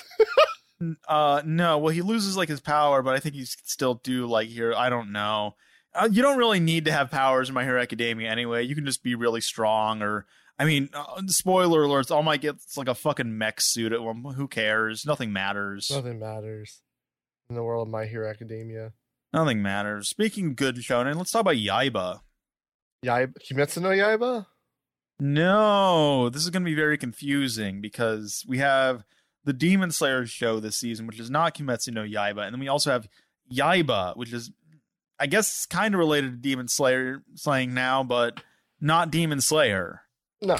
No, well, he loses like his power, but I think he's still do like here. I don't know. You don't really need to have powers in My Hero Academia anyway. You can just be really strong, or I mean, spoiler alerts. All might get like a fucking mech suit at one. Who cares? Nothing matters. Nothing matters in the world of My Hero Academia. Nothing matters. Speaking of good shonen, let's talk about Yaiba. Kimetsu no Yaiba? No, this is going to be very confusing because we have the Demon Slayer show this season, which is not Kimetsu no Yaiba. And then we also have Yaiba, which is, I guess, kind of related to Demon Slayer slaying now, but not Demon Slayer. No.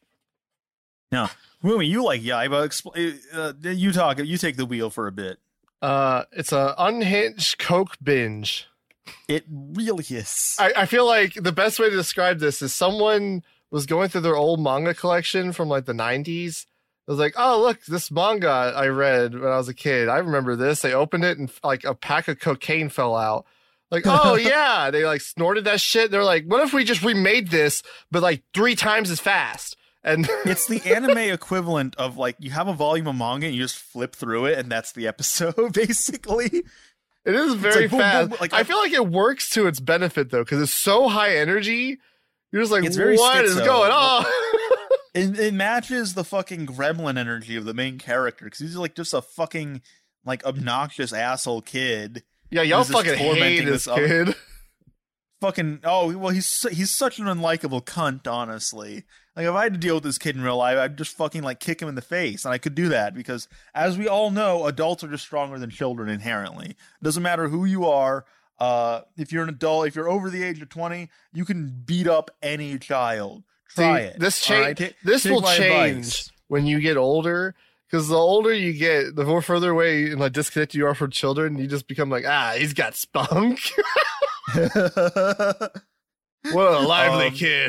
Woomy, you like Yaiba. You take the wheel for a bit. It's a unhinged Coke binge. It really is. I feel like the best way to describe this is someone was going through their old manga collection from like the 90s. I was like, oh, look, this manga I read when I was a kid. I remember this. They opened it and like a pack of cocaine fell out. Like, oh, yeah. They like snorted that shit. They're like, what if we just remade this, but like 3 times as fast? And it's the anime equivalent of like you have a volume of manga and you just flip through it and that's the episode, basically. It is very like, boom, fast. boom, like, I feel like it works to its benefit, though, because it's so high energy. You're just like, what is going on? It matches the fucking gremlin energy of the main character because he's like just a fucking like obnoxious asshole kid. Yeah, y'all fucking hate this kid. Fucking he's such an unlikable cunt. Honestly, like if I had to deal with this kid in real life, I'd just fucking like kick him in the face, and I could do that because, as we all know, adults are just stronger than children inherently. It doesn't matter who you are. If you're an adult, if you're over the age of 20, you can beat up any child. Try it. This will change when you get older, because the older you get, the more further away and like disconnected you are from children. You just become like, he's got spunk. What a lively kid.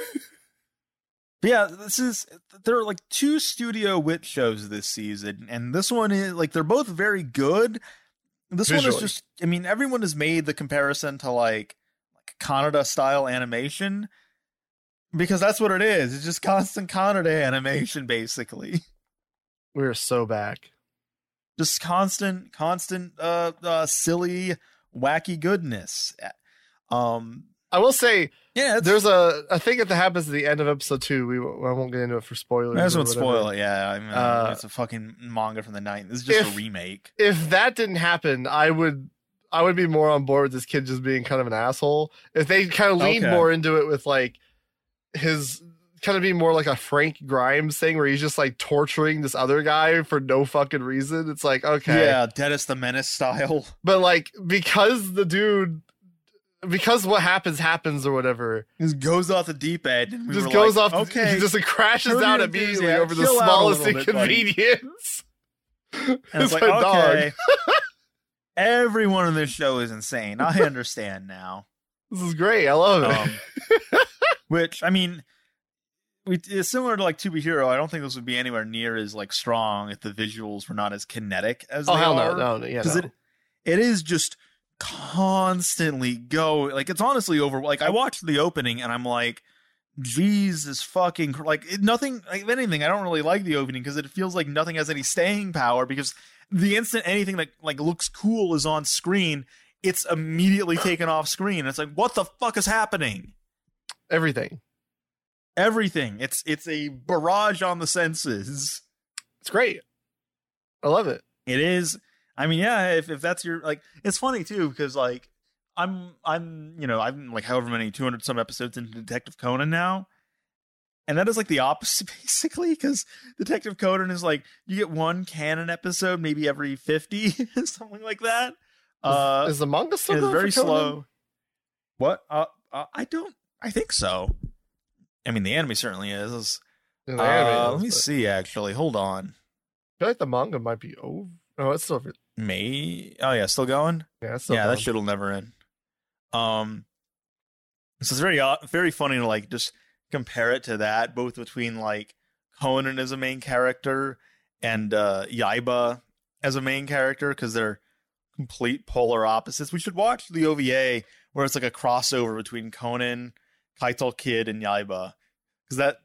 Yeah, there are like 2 Studio Wit shows this season, and this one is like they're both very good. This visually. One is just, I mean, everyone has made the comparison to like Kaneda style animation, because that's what it is. It's just constant Kaneda animation, basically. We're so back. Just constant, silly, wacky goodness. I will say, yeah, there's a thing that happens at the end of episode 2. I won't get into it for spoilers. I won't spoil it. Yeah, I mean, it's a fucking manga from the 90s. This is just a remake. If that didn't happen, I would be more on board with this kid just being kind of an asshole. If they kind of leaned more into it with like his kind of being more like a Frank Grimes thing, where he's just like torturing this other guy for no fucking reason. It's like, okay, yeah, Dennis the Menace style. But like because what happens or whatever, just goes off the deep end. And just goes like, off. Okay, he just crashes out immediately over the smallest inconvenience. And it's like, okay, everyone in this show is insane. I understand now. This is great. I love it. Which, I mean, it's similar to like To Be Hero. I don't think this would be anywhere near as like strong if the visuals were not as kinetic as they are. No, because it is just constantly like it's honestly over. Like I watched the opening and I'm like, Jesus fucking, like nothing. Like, if anything, I don't really like the opening because it feels like nothing has any staying power, because the instant anything that like looks cool is on screen, it's immediately taken off screen. It's like, what the fuck is happening? Everything. It's a barrage on the senses. It's great. I love it. It is. I mean, yeah, if that's your, like, it's funny too, because like I'm like however many 200 some episodes into Detective Conan now, and that is like the opposite basically, because Detective Conan is like you get one canon episode maybe every 50 something like that. Is the manga still going very for Conan? slow? What? I think so. I mean, the anime certainly is. Let me see. Actually, hold on. I feel like the manga might be over. Oh, it's still still going. Yeah, it's still going. That shit'll never end. So it's very funny to like just compare it to that, both between like Conan as a main character and Yaiba as a main character, because they're complete polar opposites. We should watch the OVA where it's like a crossover between Conan, Kaito Kid, and Yaiba, because that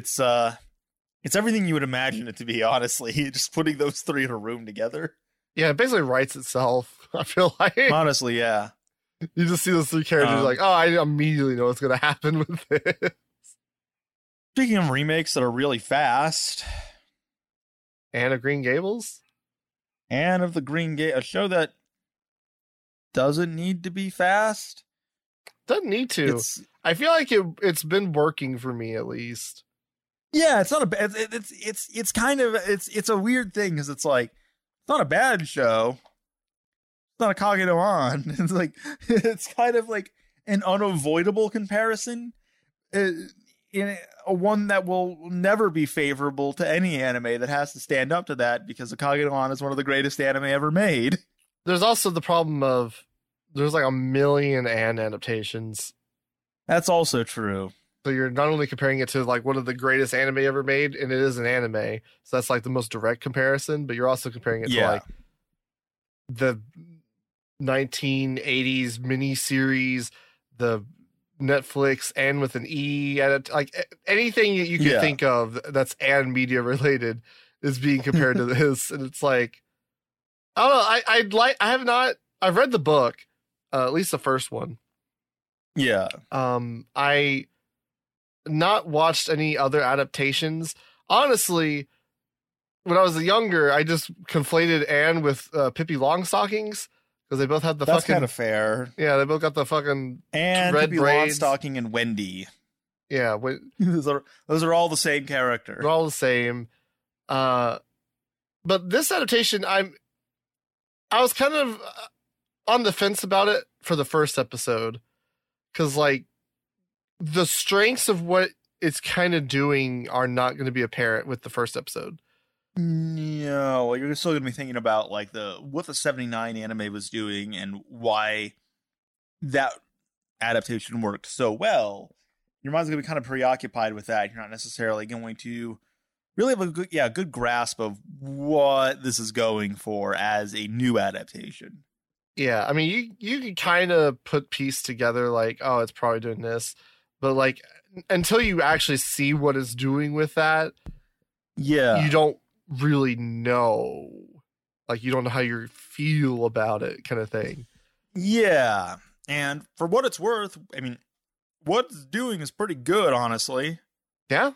it's everything you would imagine it to be, honestly. Just putting those three in a room together. Yeah, it basically writes itself, I feel like. Honestly, yeah. You just see those three characters like, oh, I immediately know what's going to happen with this. Speaking of remakes that are really fast. Anne of Green Gables? Anne of the Green Gables, a show that doesn't need to be fast. Doesn't need to. I feel like it's been working for me, at least. Yeah, it's not a bad. It's kind of it's a weird thing, because it's like it's not a bad show. It's not a Kage no An. It's like it's kind of like an unavoidable comparison, in a one that will never be favorable to any anime that has to stand up to that, because Kage no An is one of the greatest anime ever made. There's also the problem of there's like a million Anne adaptations. That's also true. So you're not only comparing it to like one of the greatest anime ever made, and it is an anime, so that's like the most direct comparison, but you're also comparing it to like the 1980s miniseries, the Netflix and with an E, like anything that you can think of that's Anne media related is being compared to this, and it's like, I don't know. I've read the book, at least the first one. Yeah. I not watched any other adaptations. Honestly, when I was younger, I just conflated Anne with Pippi Longstockings, because they both had That's kind of fair. Yeah, they both got the fucking and red Pippi braids. Longstocking and Wendy. Yeah, those are all the same character. They're all the same. But this adaptation, I was kind of on the fence about it for the first episode, because like the strengths of what it's kind of doing are not going to be apparent with the first episode. No, you're still going to be thinking about like what the 79 anime was doing and why that adaptation worked so well. Your mind's going to be kind of preoccupied with that. You're not necessarily going to really have a good grasp of what this is going for as a new adaptation. Yeah, I mean, you can kind of put piece together like, oh, it's probably doing this, but like until you actually see what it's doing with that, Yeah. you don't really know. Like, you don't know how you feel about it, kind of thing. Yeah. And for what it's worth, I mean, what it's doing is pretty good, honestly. Yeah.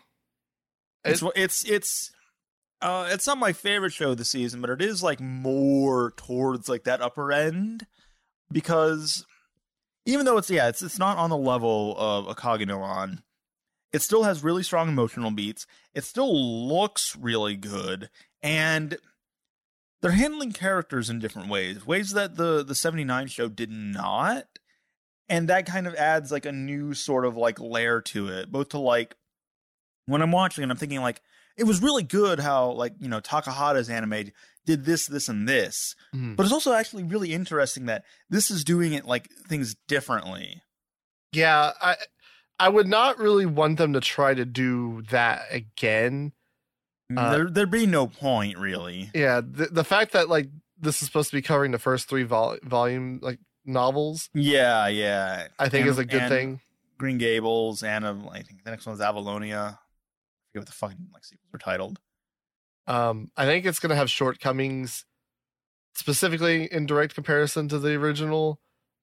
It's not my favorite show this season, but it is like more towards like that upper end, because even though it's not on the level of Akage no An, it still has really strong emotional beats. It still looks really good, and they're handling characters in different ways that the 79 show did not. And that kind of adds like a new sort of like layer to it, both to like when I'm watching it, I'm thinking like it was really good how like, you know, Takahata's anime did this, and this, but it's also actually really interesting that this is doing it like things differently. Yeah. I would not really want them to try to do that again. There'd be no point, really. Yeah, the fact that like this is supposed to be covering the first 3 volume like novels. Yeah. I think is a good thing. Green Gables and I think the next one's Avalonia. I forget what the fucking like sequels are titled. I think it's gonna have shortcomings, specifically in direct comparison to the original.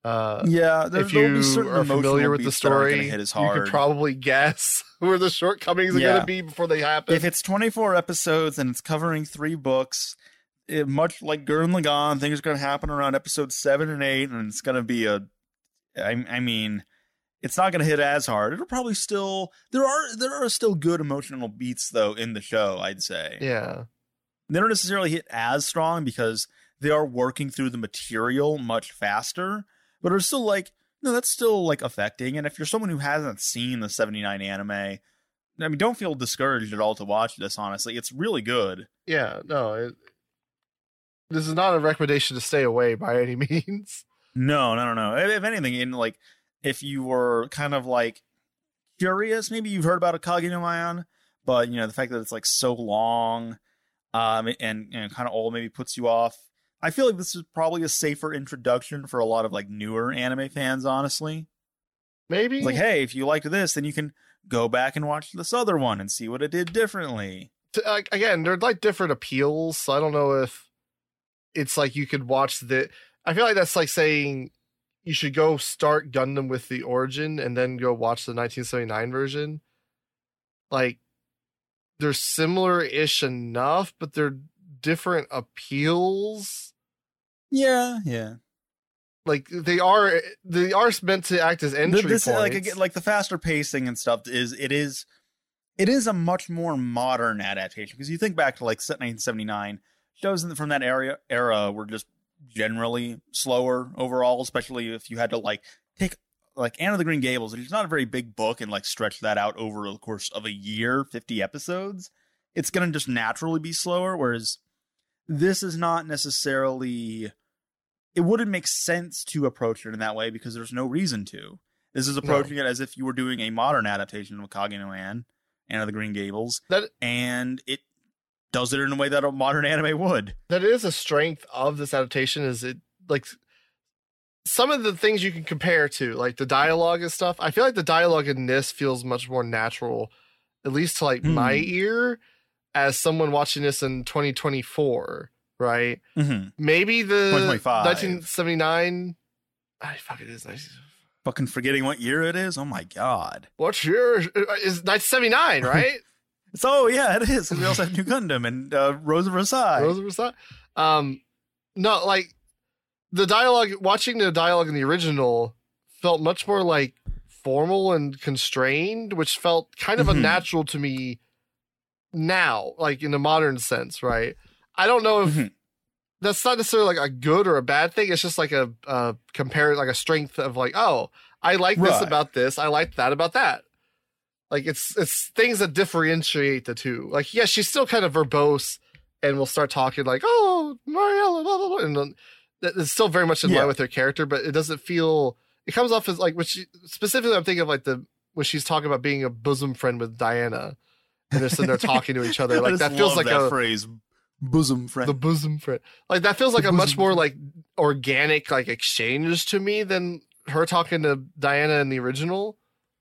If you are familiar with the story, you could probably guess where the shortcomings are going to be before they happen. If it's 24 episodes and it's covering 3 books, much like Gurren Lagann, things are going to happen around episodes 7 and 8, and it's going to be I mean, it's not going to hit as hard. It'll probably still there are still good emotional beats though in the show, I'd say. Yeah, they don't necessarily hit as strong because they are working through the material much faster. But it's still like, no, that's still like affecting. And if you're someone who hasn't seen the 79 anime, I mean, don't feel discouraged at all to watch this, honestly. It's really good. Yeah, no. This is not a recommendation to stay away by any means. No. If anything, if you were kind of like curious, maybe you've heard about Akage no An, but, you know, the fact that it's like so long and kind of old maybe puts you off. I feel like this is probably a safer introduction for a lot of like newer anime fans, honestly. Maybe. It's like, hey, if you liked this, then you can go back and watch this other one and see what it did differently. Again, they're like different appeals, so I don't know if it's like you could watch I feel like that's like saying you should go start Gundam with the origin and then go watch the 1979 version. Like, they're similar-ish enough, but they're different appeals. Yeah. Like they are meant to act as entry points. Like the faster pacing and stuff it is a much more modern adaptation, because you think back to like 1979 shows from that era were just generally slower overall, especially if you had to like take like Anne of the Green Gables, which is not a very big book, and like stretch that out over the course of a year, 50 episodes. It's gonna just naturally be slower, whereas this is not necessarily. It wouldn't make sense to approach it in that way because there's no reason to. This is approaching it as if you were doing a modern adaptation of Akage no An, Anne of the Green Gables, and it does it in a way that a modern anime would. That is a strength of this adaptation. Is it like some of the things you can compare to, like the dialogue and stuff? I feel like the dialogue in this feels much more natural, at least to like my ear, as someone watching this in 2024. Right? Mm-hmm. Maybe the 1979. Fuck, it is nice. Fucking forgetting what year it is. Oh my god. What year is 1979? Right? So yeah, it is. We also have New Gundam and Rose of Versailles. No, like the dialogue. Watching the dialogue in the original felt much more like formal and constrained, which felt kind of unnatural to me now, like in a modern sense, right? I don't know if that's not necessarily like a good or a bad thing. It's just like a compare, like a strength of like, oh, I like this about this. I like that about that. Like it's things that differentiate the two. Like, yeah, she's still kind of verbose and will start talking like, oh, Mariella, blah, blah, blah. And it's still very much in line with her character, but it doesn't feel, it comes off as like, specifically I'm thinking of like when she's talking about being a bosom friend with Diana and they're sitting there talking to each other. Like that feels like that phrase. bosom friend. The bosom friend. Like that feels like a much more like organic like exchange to me than her talking to Diana in the original.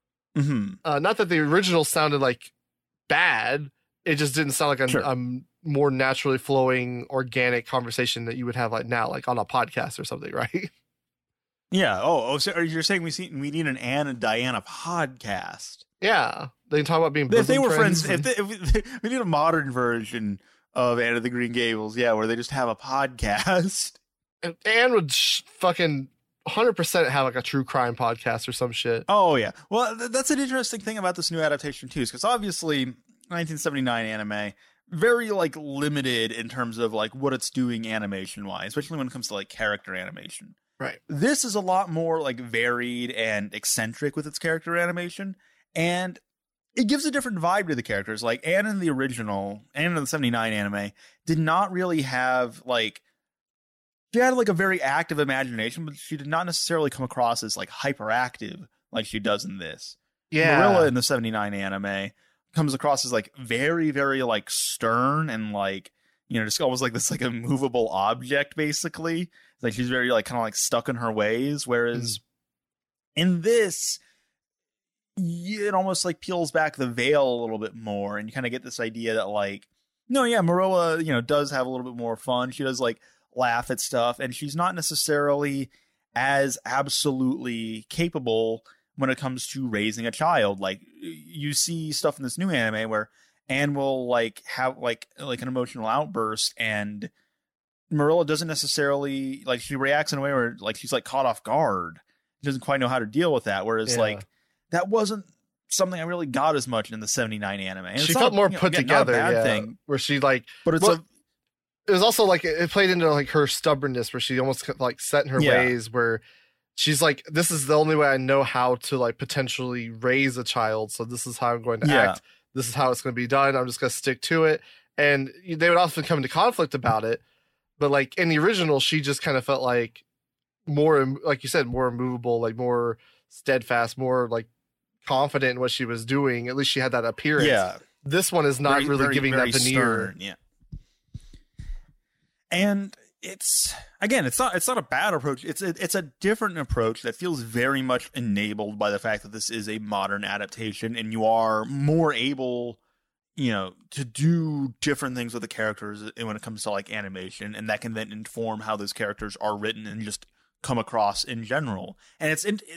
Not that the original sounded like bad. It just didn't sound like a more naturally flowing organic conversation that you would have like now, like on a podcast or something, right? Yeah. Oh, so you're saying we need an Anne and Diana podcast? Yeah, they can talk about being if they were friends. And... If we need a modern version of Anne of the Green Gables, yeah, where they just have a podcast. And Anne would fucking 100% have like a true crime podcast or some shit. Oh yeah. Well, that's an interesting thing about this new adaptation too, because obviously 1979 anime, very like limited in terms of like what it's doing animation wise, especially when it comes to like character animation. Right. This is a lot more like varied and eccentric with its character animation, and it gives a different vibe to the characters. Like Anne in the original, Anne in the 79 anime did not really have like, she had like a very active imagination, but she did not necessarily come across as like hyperactive like she does in this. Yeah. Marilla in the 79 anime comes across as like very, very like stern and like, you know, just almost like this like immovable object basically. Like she's very like kind of like stuck in her ways. Whereas in this, it almost like peels back the veil a little bit more, and you kind of get this idea that like, no, yeah, Marilla, you know, does have a little bit more fun. She does like laugh at stuff, and she's not necessarily as absolutely capable when it comes to raising a child. Like you see stuff in this new anime where Anne will like have like an emotional outburst, and Marilla doesn't necessarily like, she reacts in a way where like she's like caught off guard. She doesn't quite know how to deal with that. Whereas like that wasn't something I really got as much in the 79 anime. And she felt more put together, thing, where she like, but it was also like, it played into like her stubbornness, where she almost like set in her ways, where she's like, this is the only way I know how to like potentially raise a child. So this is how I'm going to act. This is how it's going to be done. I'm just going to stick to it. And they would often come into conflict about it. But like in the original, she just kind of felt like more, like you said, more immovable, like more steadfast, more like confident in what she was doing. At least she had that appearance. Yeah. This one is not really giving that veneer. Stern, yeah. And it's, again, it's not a bad approach. It's a different approach that feels very much enabled by the fact that this is a modern adaptation, and you are more able, you know, to do different things with the characters when it comes to like animation, and that can then inform how those characters are written and just come across in general. And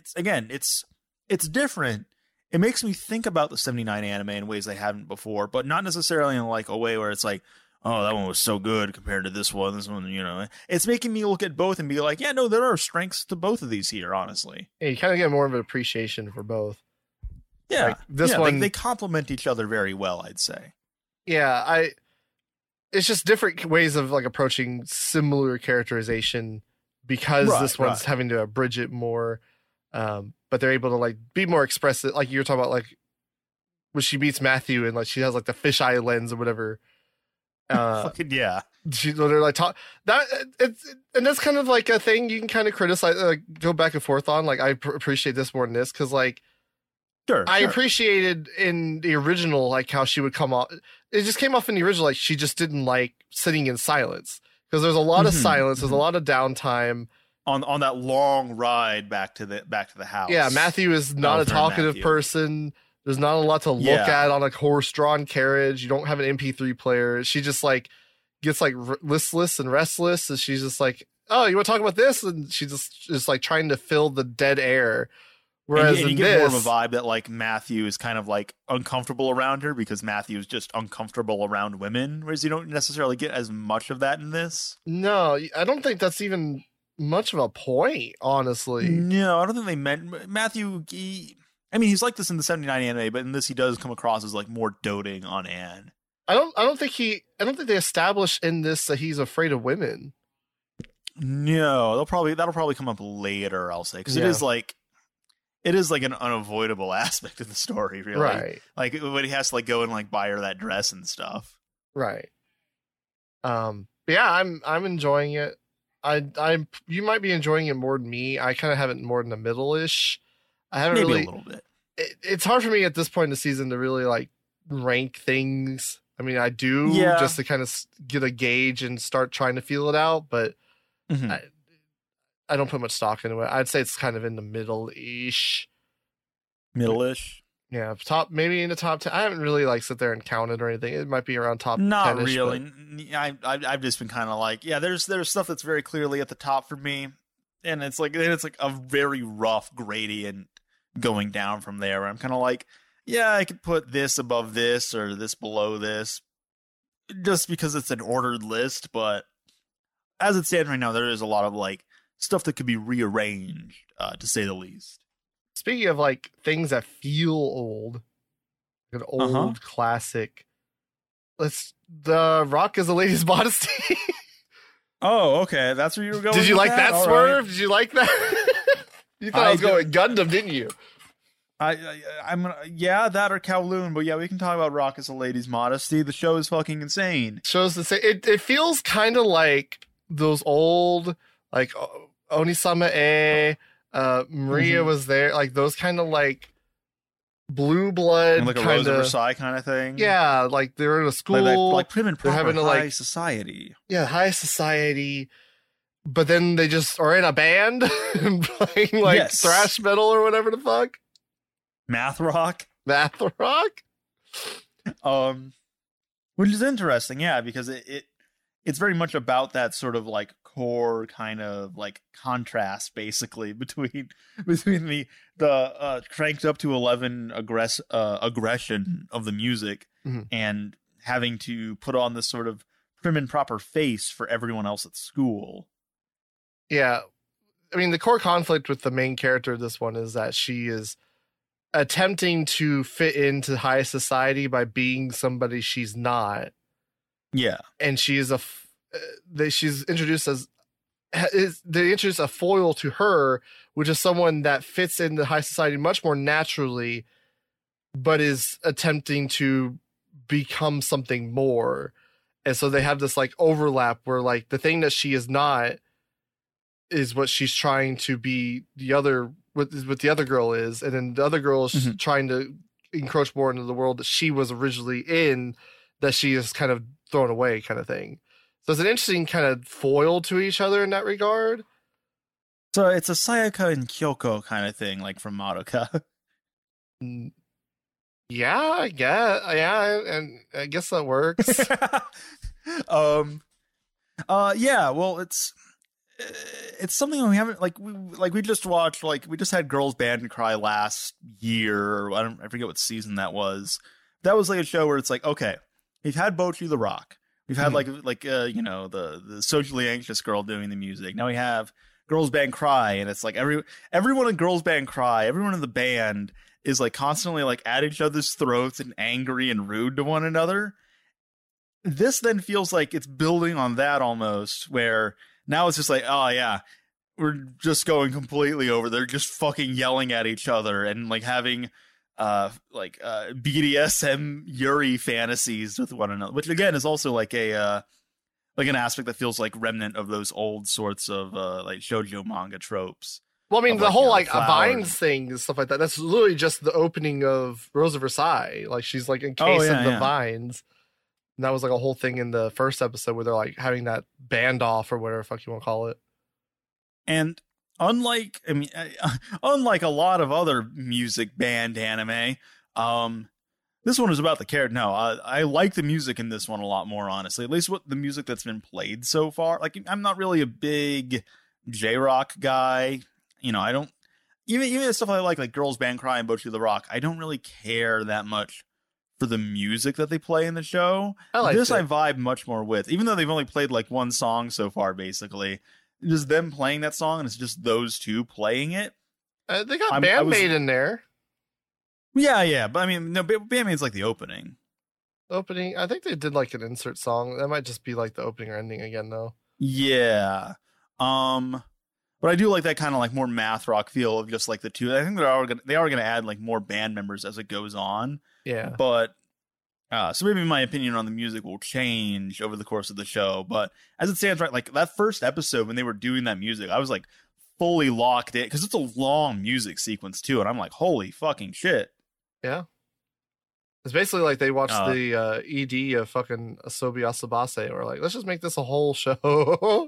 it's different. It makes me think about the 79 anime in ways I haven't before, but not necessarily in like a way where it's like, oh, that one was so good compared to this one. This one, you know, it's making me look at both and be like, yeah, no, there are strengths to both of these here, honestly. Yeah, you kind of get more of an appreciation for both. Yeah, like this one, they complement each other very well, I'd say. Yeah, it's just different ways of like approaching similar characterization, because this one's having to abridge it more, but they're able to like be more expressive. Like you were talking about, like when she meets Matthew and like she has like the fisheye lens or whatever. Fucking yeah. They're like that. And that's kind of like a thing you can kind of criticize, like go back and forth on. Like I appreciate this more than this, because like. Sure, I appreciated in the original, like how she would come off. It just came off in the original, like she just didn't like sitting in silence, because there's a lot of silence. There's a lot of downtime on that long ride back to the house. Yeah, Matthew is not a talkative person. There's not a lot to look at on a horse-drawn carriage. You don't have an MP3 player. She just like gets like listless and restless, and she's just like, "Oh, you want to talk about this?" And she just is like trying to fill the dead air. Whereas and you in get this, more of a vibe that like Matthew is kind of like uncomfortable around her, because Matthew is just uncomfortable around women, whereas you don't necessarily get as much of that in this. No, I don't think that's even much of a point, honestly. No, I don't think they meant Matthew. He's like this in the 79 anime, but in this he does come across as like more doting on Anne. I don't think they establish in this that he's afraid of women. No, that'll probably come up later, I'll say, because it is like an unavoidable aspect of the story, really. Right. Like when he has to like go and like buy her that dress and stuff. Right. Yeah, I'm enjoying it. You might be enjoying it more than me. I kind of have it more in the middle-ish. I haven't Maybe really a little bit. It's hard for me at this point in the season to really like rank things I mean, I do just to kind of get a gauge and start trying to feel it out, but I don't put much stock into it. I'd say it's kind of in the middle-ish. Middle-ish? Yeah, maybe in the top 10. I haven't really like sit there and counted or anything. It might be around top 10. Not really. But... I've just been kind of like, yeah, there's stuff that's very clearly at the top for me, and it's like a very rough gradient going down from there. I'm kind of like, yeah, I could put this above this or this below this, just because it's an ordered list. But as it stands right now, there is a lot of like stuff that could be rearranged, to say the least. Speaking of like things that feel old, an old classic. The Rock is a Lady's Modesty. Oh, okay, that's where you were going. Did you like that swerve? Right. Did you like that? You thought I was going Gundam, didn't you? I'm that or Kowloon, but yeah, we can talk about Rock is a Lady's Modesty. The show is fucking insane. Shows the same. It feels kind of like those old like Onisama Maria was there, like those kind of like blue blood, and like a Rose of Versailles kind of thing. Yeah, like they're in a school, like prim and proper, having high society. Yeah, high society. But then they just are in a band and playing like thrash metal or whatever the fuck. Math rock. Which is interesting, yeah, because it's very much about that sort of like core kind of like contrast basically between the cranked up to 11 aggression of the music and having to put on this sort of prim and proper face for everyone else at school. Yeah. I mean, the core conflict with the main character of this one is that she is attempting to fit into high society by being somebody she's not. Yeah. And she is she's introduced as they introduce a foil to her, which is someone that fits into high society much more naturally, but is attempting to become something more. And so they have this like overlap where like the thing that she is not is what she's trying to be what the other girl is, and then the other girl is trying to encroach more into the world that she was originally in, that she is kind of thrown away kind of thing. So it's an interesting kind of foil to each other in that regard. So it's a Sayaka and Kyoko kind of thing, like from Madoka. Yeah, I guess. Yeah, and I guess that works. Yeah, well, it's something we haven't we just watched, we just had Girls Band Cry last year. I forget what season that was. That was like a show where it's like, okay, we've had Bocchi the Rock. We've had the socially anxious girl doing the music. Now we have Girls Band Cry, and it's like everyone in Girls Band Cry, everyone in the band is like constantly like at each other's throats and angry and rude to one another. This then feels like it's building on that almost, where now it's just like, oh yeah, we're just going completely over. They're just fucking yelling at each other and like having BDSM Yuri fantasies with one another, which again is also like an aspect that feels like remnant of those old sorts of like shoujo manga tropes. Well, I mean, the whole like vines thing and stuff like that, that's literally just the opening of Rose of Versailles. Like she's like encased in the vines. And that was like a whole thing in the first episode where they're like having that band off or whatever the fuck you want to call it. And unlike a lot of other music band anime, this one is about the character. No, I like the music in this one a lot more, honestly. At least what the music that's been played so far. Like, I'm not really a big J-rock guy. You know, I don't even the stuff I like Girls Band Cry and Bocchi the Rock. I don't really care that much for the music that they play in the show. I vibe much more with, even though they've only played like one song so far, basically. Just them playing that song, and it's just those two playing it. They got Bandmaid in there. Yeah, but I mean, no, Bandmaid's like the opening. Opening? I think they did like an insert song. That might just be like the opening or ending again, though. Yeah. But I do like that kind of like more math rock feel of just like the two. I think they are gonna add like more band members as it goes on. Yeah. But so maybe my opinion on the music will change over the course of the show. But as it stands, right, like that first episode when they were doing that music, I was like fully locked in because it's a long music sequence too, and I'm like, holy fucking shit. Yeah. It's basically like they watched the ED of fucking Asobi Asabase, or like, let's just make this a whole show.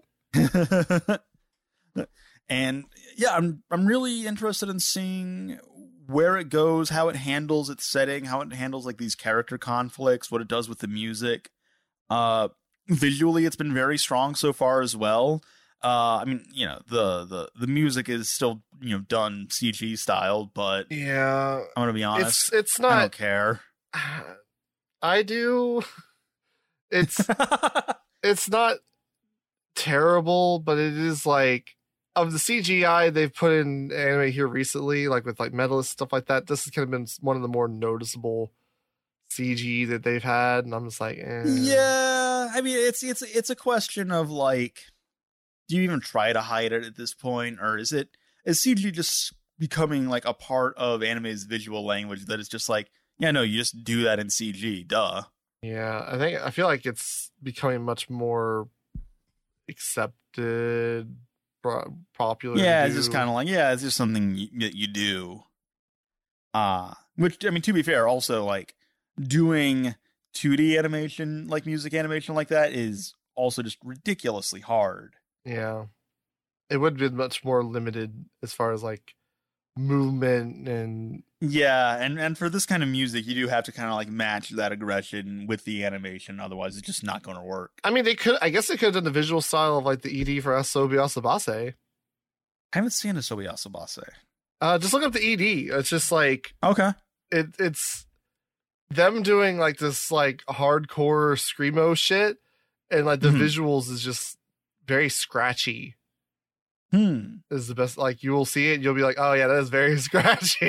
And yeah, I'm really interested in seeing where it goes, how it handles its setting, how it handles like these character conflicts, what it does with the music. Visually, it's been very strong so far as well. I mean, you know, the music is still, you know, done CG style, but yeah, I'm gonna be honest, it's not. I don't care. I do. It's not terrible, but it is like, of the CGI they've put in anime here recently, like with like Medalist stuff like that, this has kind of been one of the more noticeable CG that they've had, and I'm just like, yeah. I mean, it's a question of like, do you even try to hide it at this point, or is CG just becoming like a part of anime's visual language that is just like, yeah, no, you just do that in CG, duh. Yeah, I feel like it's becoming much more accepted, popular. Yeah, it's just kind of like, yeah, it's just something that you do. Which, I mean, to be fair, also like doing 2D animation, like music animation like that, is also just ridiculously hard. Yeah, it would be much more limited as far as like movement and yeah, and for this kind of music, you do have to kind of like match that aggression with the animation, otherwise it's just not going to work. I mean, I guess they could have done the visual style of like the ED for Asobi Asabase. I haven't seen Asobi Asabase. Just look up the ED. It's just like, okay, it's them doing like this like hardcore screamo shit, and like the visuals is just very scratchy. Is the best. Like, you will see it, you'll be like, oh yeah, that is very scratchy.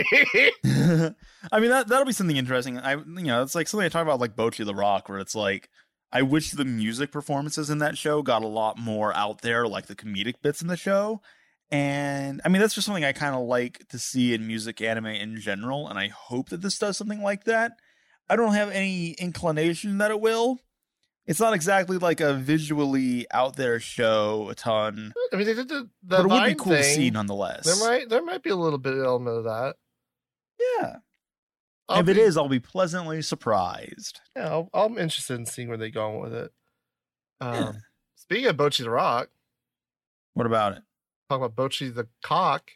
I mean, that'll be something interesting. It's like something I talk about, like Bocchi the Rock, where it's like, I wish the music performances in that show got a lot more out there, like the comedic bits in the show. And I mean, that's just something I kind of like to see in music anime in general, and I hope that this does something like that. I don't have any inclination that it will. It's not exactly like a visually out there show a ton. I mean, they did the but it would Vine be cool to thing. see nonetheless. There might be a little bit of element of that. Yeah. If it is, I'll be pleasantly surprised. Yeah, I'm interested in seeing where they're going with it. Speaking of Bocchi the Rock, what about it? Talk about Bocchi the Cook.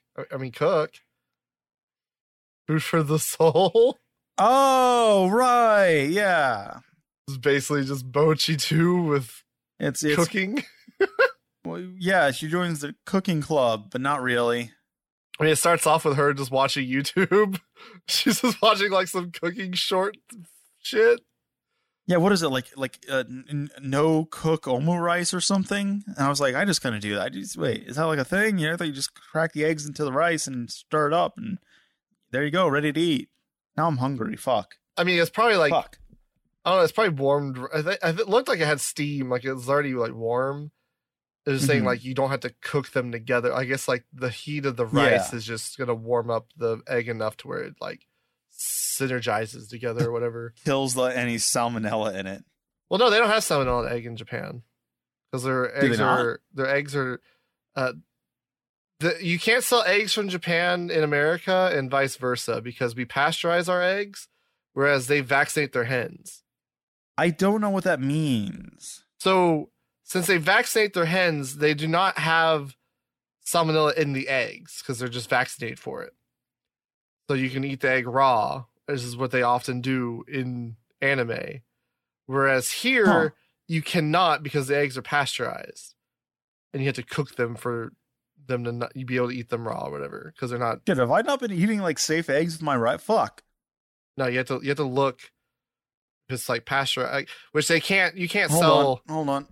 Food for the Soul. Oh, right. Yeah. It's basically just Bocchi 2 with it's cooking. Well, yeah, she joins the cooking club, but not really. I mean, it starts off with her just watching YouTube. She's just watching like some cooking short shit. Yeah, what is it like no cook omu rice or something? And I was like, I just couldn't do that. Wait, is that like a thing? You know, I thought you just crack the eggs into the rice and stir it up, and there you go, ready to eat. Now I'm hungry. Fuck. I mean, it's probably like, fuck. I don't know, it's probably warmed. It looked like it had steam, like it was already like warm. It was saying like you don't have to cook them together. I guess like the heat of the rice is just gonna warm up the egg enough to where it like synergizes together or whatever. Kills any salmonella in it. Well, no, they don't have salmonella egg in Japan because their eggs are. You can't sell eggs from Japan in America and vice versa because we pasteurize our eggs, whereas they vaccinate their hens. I don't know what that means. So since they vaccinate their hens, they do not have salmonella in the eggs because they're just vaccinated for it. So you can eat the egg raw. This is what they often do in anime. Whereas here, you cannot because the eggs are pasteurized. And you have to cook them for them to not, you be able to eat them raw or whatever because they're not. Dude, have I not been eating like safe eggs with my right? Fuck. No, you have to look. It's like pasteurized, which they can't. You can't sell. Hold on.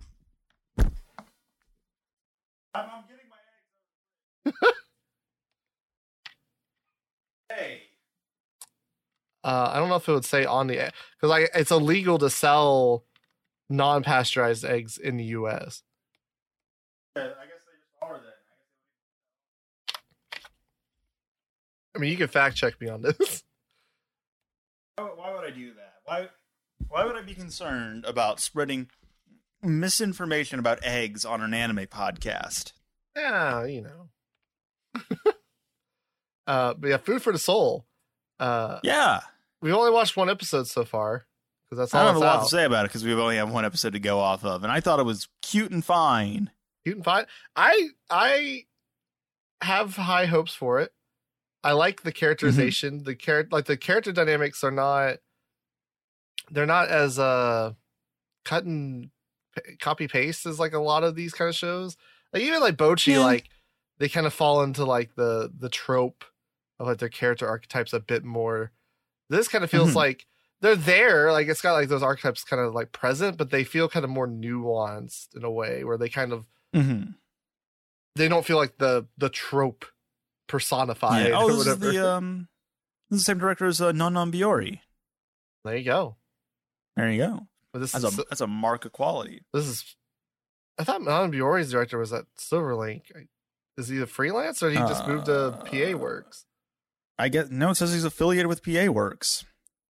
I'm getting my eggs. Hey. I don't know if it would say on the because it's illegal to sell non-pasteurized eggs in the U.S. Yeah, I guess they just are then. I mean, you can fact check me on this. Why would I do that? Why would I be concerned about spreading misinformation about eggs on an anime podcast? Yeah, you know. But yeah, Food for the Soul. Yeah. we've only watched one episode so far because that's all. I don't have a lot out. to say about it because we only have one episode to go off of, and I thought it was cute and fine. Cute and fine. I have high hopes for it. I like the characterization. The character dynamics are not. They're not as cut and copy paste as like a lot of these kind of shows. Like even like Bocchi, like they kind of fall into like the trope of like their character archetypes a bit more. This kind of feels like they're there. Like it's got like those archetypes kind of like present, but they feel kind of more nuanced in a way where they kind of they don't feel like the trope personified. Yeah. Oh, or this is whatever. this is the same director as Non Non Biori. There you go. There you go. But this That's a mark of quality. I thought Alan Biori's director was at Silverlink. Is he a freelance or did he just moved to PA Works? I guess no. It says he's affiliated with PA Works.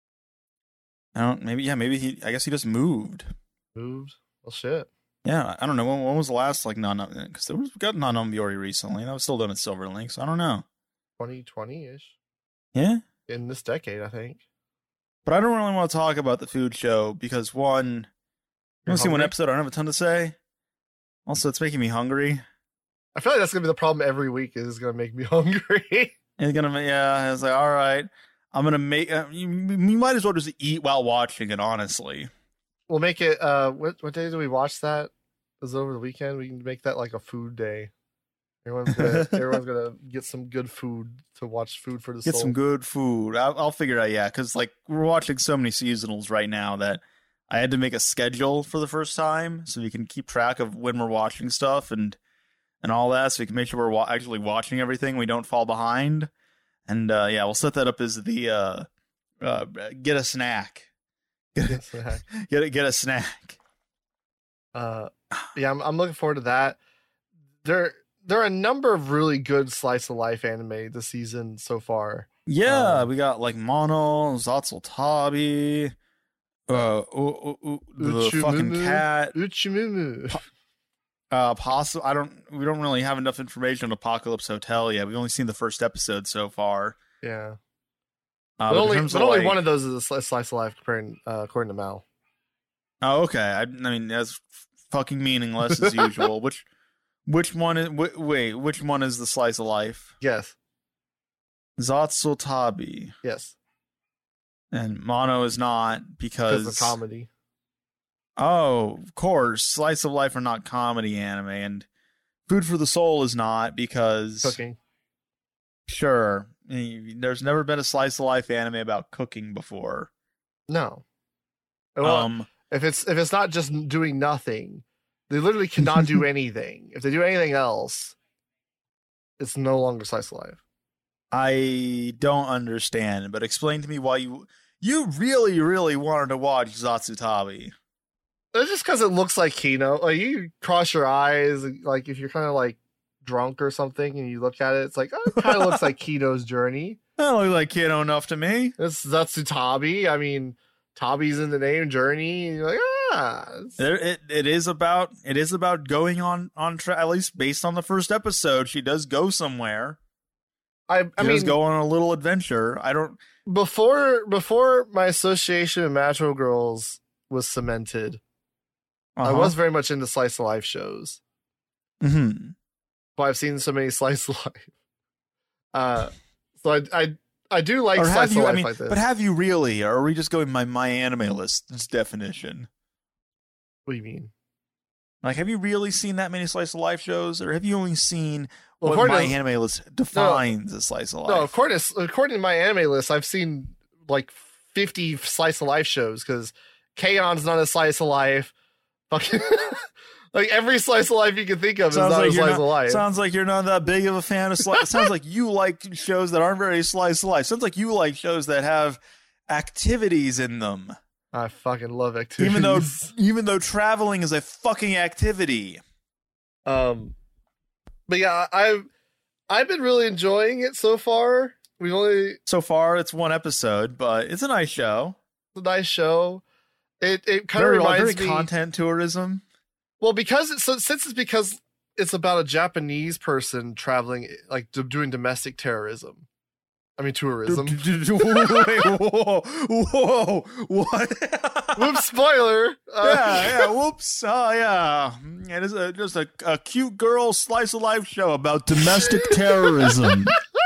I don't. Maybe he. I guess he just moved. Moved? Well, shit. Yeah, I don't know. When was the last like because we got Non Non Biori recently, and I was still done at Silverlink, so I don't know. 2020-ish. Yeah. In this decade, I think. But I don't really want to talk about the food show because one, I only see one episode. I don't have a ton to say. Also, it's making me hungry. I feel like that's gonna be the problem every week. Is gonna make me hungry. It's gonna, yeah. It's like, all right, I'm gonna make. You might as well just eat while watching it. Honestly, We'll make it. What day do we watch that? Is it over the weekend? We can make that like a food day. Everyone's gonna get some good food to watch. Food for the soul. Get some good food. I'll figure it out. Yeah, because like we're watching so many seasonals right now that I had to make a schedule for the first time so we can keep track of when we're watching stuff and all that, so we can make sure we're actually watching everything. We don't fall behind. And yeah, we'll set that up as the get a snack. Get a snack. Yeah, I'm looking forward to that. There are a number of really good slice of life anime this season so far. Yeah, we got like Mono, Zatsultabi, the fucking cat, Uchimumu. We don't really have enough information on Apocalypse Hotel yet. We've only seen the first episode so far. Yeah. But only one of those is a slice of life according to Mal. Oh, okay. I mean, that's fucking meaningless as usual. Which one is which one is the slice of life? Yes. Zatsultabi. Yes. And Mono is not because of comedy. Oh, of course. Slice of life are not comedy anime, and Food for the Soul is not because cooking. Sure. There's never been a slice of life anime about cooking before. No. Well, if it's not just doing nothing, they literally cannot do anything. If they do anything else, it's no longer slice of life. I don't understand, but explain to me why you really, really wanted to watch Zatsutabi. It's just because it looks like Kino. Like you cross your eyes, like if you're kind of like drunk or something, and you look at it, it's like it kind of looks like Kino's journey. That looks like Kino enough to me. It's Zatsutabi. I mean, Tabi's in the name, journey. And you're like, It is about going on at least based on the first episode. She does go somewhere. I mean, go on a little adventure. I don't. Before my association with Magical Girls was cemented, I was very much into slice of life shows. Mm-hmm. But I've seen so many slice of life. So I do like slice of life like this. But have you really? Or are we just going by my anime list's definition? What do you mean? Like, have you really seen that many slice of life shows, or have you only seen what my anime list defines as slice of life? No, according to my anime list, I've seen like 50 slice of life shows because K-on's not a slice of life. Fucking like every slice of life you can think of is not a slice of life. Sounds like you're not that big of a fan of slice. Sounds like you like shows that aren't very slice of life. Sounds like you like shows that have activities in them. I fucking love activities. Even though traveling is a fucking activity. But yeah, I've been really enjoying it so far. So far it's one episode, but it's a nice show. It's a nice show. It kind of reminds me content tourism. Well, because it's about a Japanese person traveling, like doing domestic terrorism. I mean, tourism. Wait, whoa, what? Whoops, spoiler. Yeah, whoops. Oh, yeah. It is just a cute girl slice of life show about domestic terrorism.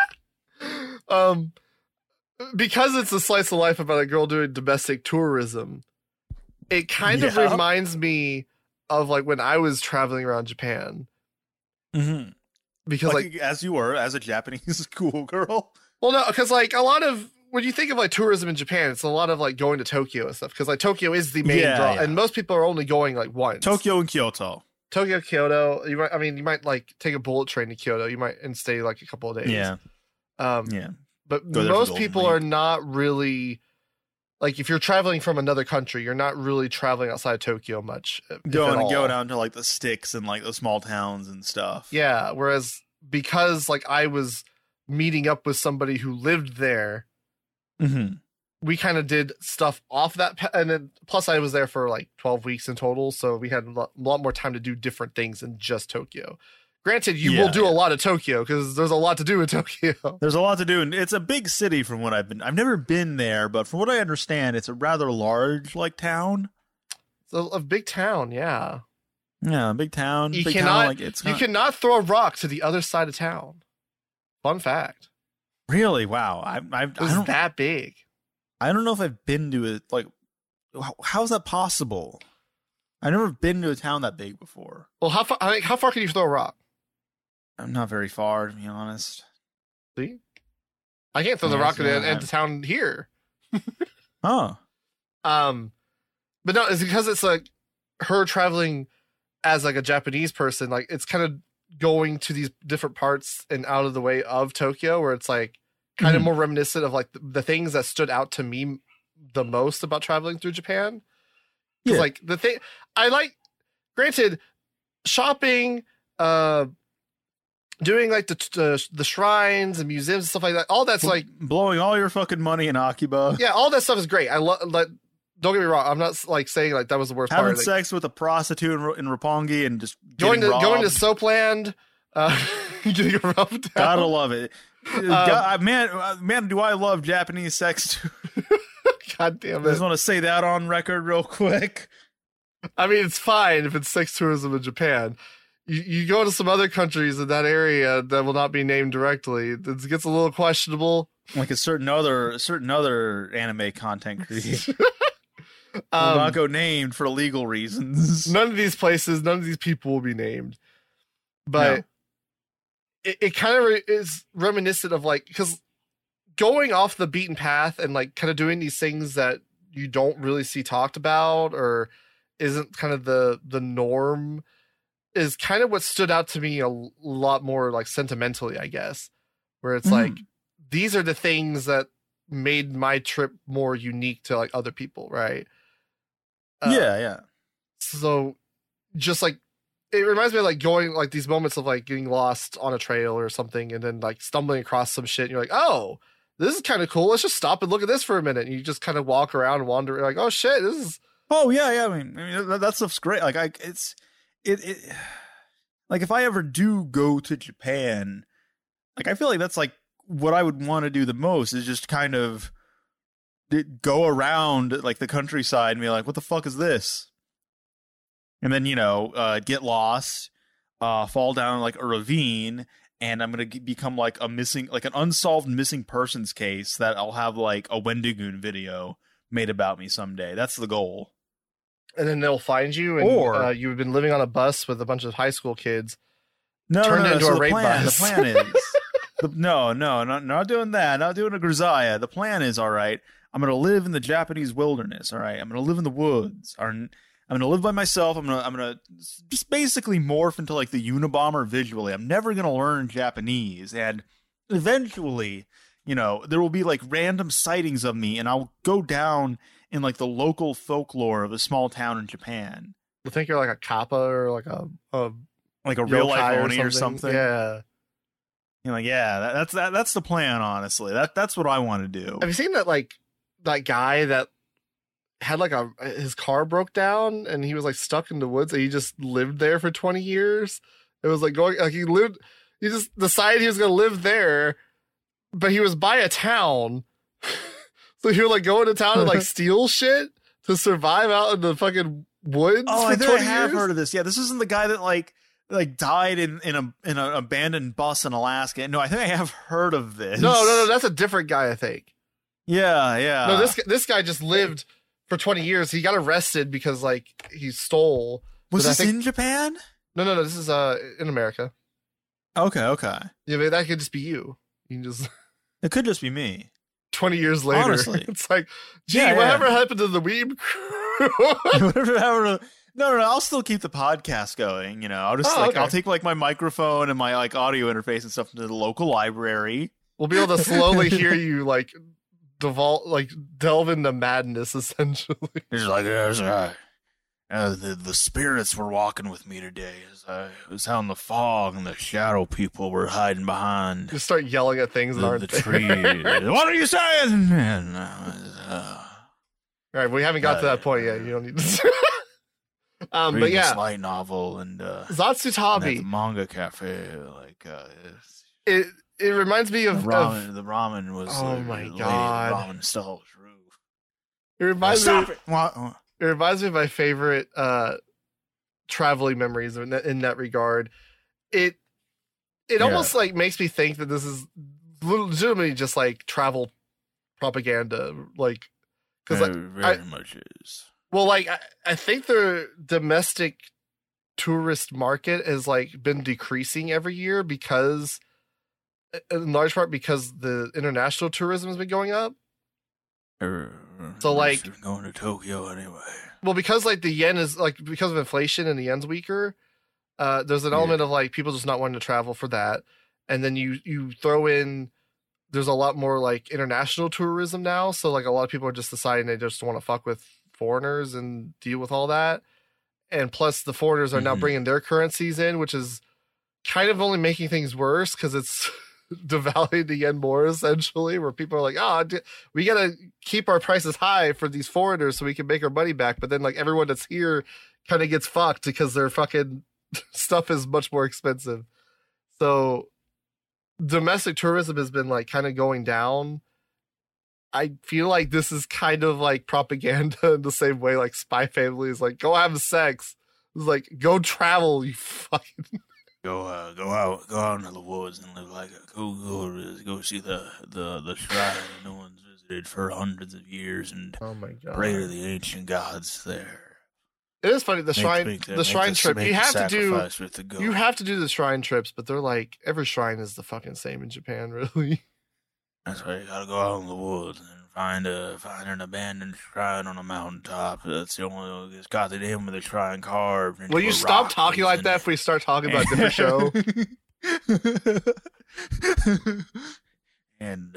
Because it's a slice of life about a girl doing domestic tourism, it kind of reminds me of like when I was traveling around Japan. Mm-hmm. Because like as you were, as a Japanese schoolgirl. Well, no, because like a lot of when you think of like tourism in Japan, it's a lot of like going to Tokyo and stuff. Because like Tokyo is the main draw, and most people are only going like once. Tokyo and Kyoto. Kyoto. You might like take a bullet train to Kyoto. You might and stay like a couple of days. Yeah. But most people are not really like if you're traveling from another country, you're not really traveling outside of Tokyo much. Go down to like the sticks and like the small towns and stuff. Yeah. Whereas because like I was meeting up with somebody who lived there, we kind of did stuff off that. And then plus I was there for like 12 weeks in total. So we had a lot more time to do different things than just Tokyo. Granted, you will do a lot of Tokyo because there's a lot to do in Tokyo. There's a lot to do, and it's a big city from what I've never been there, but from what I understand, it's a rather large like town. It's a big town, yeah. Yeah, a big town. You cannot throw a rock to the other side of town. Fun fact. Really? Wow. It's that big. I don't know if I've been to it. Like, how is that possible? I've never been to a town that big before. Well, how far can you throw a rock? I'm not very far, to be honest. See? I can't throw the rock into town here. Oh. But no, it's because it's like her traveling as like a Japanese person. Like it's kind of going to these different parts and out of the way of Tokyo, where it's like kind of more reminiscent of like the things that stood out to me the most about traveling through Japan. Yeah. Like the thing I like, granted, shopping, doing like the shrines and museums and stuff like that. All that's like blowing all your fucking money in Akiba. Yeah, all that stuff is great. I love. Like, don't get me wrong. I'm not like saying like that was the worst Having part. Sex with a prostitute in Roppongi and just going to Soapland, getting robbed. Gotta love it. Man, do I love Japanese sex too? God damn it! I just want to say that on record real quick. I mean, it's fine if it's sex tourism in Japan. You go to some other countries in that area that will not be named directly. It gets a little questionable. Like a certain other anime content creator. Will not go named for legal reasons. None of these places, none of these people will be named. But it kind of is reminiscent of like, because going off the beaten path and like kind of doing these things that you don't really see talked about or isn't kind of the norm is kind of what stood out to me a lot more like sentimentally, I guess, where it's like, these are the things that made my trip more unique to like other people. Right. Yeah. So just like, it reminds me of like going like these moments of like getting lost on a trail or something and then like stumbling across some shit and you're like, oh, this is kind of cool. Let's just stop and look at this for a minute. And you just kind of walk around and wander like, oh shit, this is. Oh yeah. I mean that stuff's great. Like it like if I ever do go to Japan, like I feel like that's like what I would want to do the most is just kind of go around like the countryside and be like, what the fuck is this? And then, get lost, fall down like a ravine, and I'm going to become like an unsolved missing persons case that I'll have like a Wendigoon video made about me someday. That's the goal. And then they'll find you, and you've been living on a bus with a bunch of high school kids. Turned into a rape bus. The plan is... not doing that. Not doing a Grisaia. The plan is, all right, I'm going to live in the Japanese wilderness, all right? I'm going to live in the woods. I'm going to live by myself. I'm going to just basically morph into like the Unabomber visually. I'm never going to learn Japanese. And eventually, there will be like random sightings of me, and I'll go down in like the local folklore of a small town in Japan. You think you're like a kappa or like a real life Oni or something? Yeah. That's the plan, honestly. That's what I want to do. Have you seen that guy that had like his car broke down and he was like stuck in the woods and he just lived there for 20 years? It was like he just decided he was going to live there but he was by a town. So he would like go into town and like steal shit to survive out in the fucking woods. Oh, for I think 20 I have years? heard of this. Yeah, this isn't the guy that like died in an abandoned bus in Alaska. No, I think I have heard of this. No, that's a different guy, I think. Yeah. No, this guy just lived for 20 years. He got arrested because like he stole. Was this in Japan? No, this is in America. Okay. Yeah, but that could just be you. You can just It could just be me. 20 years later. Honestly. It's like, gee, Yeah, whatever happened to the Weeb crew? Whatever happened to- No, I'll still keep the podcast going. You know, I'll just okay. I'll take like my microphone and my like audio interface and stuff to the local library. We'll be able to slowly hear you like delve into madness, essentially. It's like the spirits were walking with me today as I was out in the fog and the shadow people were hiding behind Just start yelling at things that aren't the there. trees. What are you saying? And, All right, we haven't got to that point yet. You don't need to. But reading yeah, this light novel and Zatsutabi. the manga cafe, It reminds me of the ramen was. Oh my God. Ramen stall was rude. It reminds Stop me. it! What? It reminds me of my favorite traveling memories in that regard. It almost like makes me think that this is legitimately just like travel propaganda, like because very much is. Well, like I think the domestic tourist market has like been decreasing every year because, in large part, because the international tourism has been going up. So like going to Tokyo anyway. Well, because like the yen is like because of inflation and the yen's weaker, there's an element of like people just not wanting to travel for that, and then you throw in there's a lot more like international tourism now, so like a lot of people are just deciding they just want to fuck with foreigners and deal with all that, and plus the foreigners are now bringing their currencies in, which is kind of only making things worse because it's devaluing the yen more essentially, where people are like, we gotta keep our prices high for these foreigners so we can make our money back, but then like everyone that's here kind of gets fucked because their fucking stuff is much more expensive. So domestic tourism has been like kind of going down. I feel like this is kind of like propaganda in the same way like Spy Family is like, go have sex. It's like, go travel, you fucking Go out into the woods and live like go see the shrine no one's visited for hundreds of years and oh my God. pray to the ancient gods there. It is funny, the shrine trip. You have to do the shrine trips, but they're like every shrine is the fucking same in Japan, really. That's why you gotta go out in the woods and find an abandoned shrine on a mountaintop. That's the only it's got the name of the shrine carved. Will you stop talking like that if we start talking about a different show? And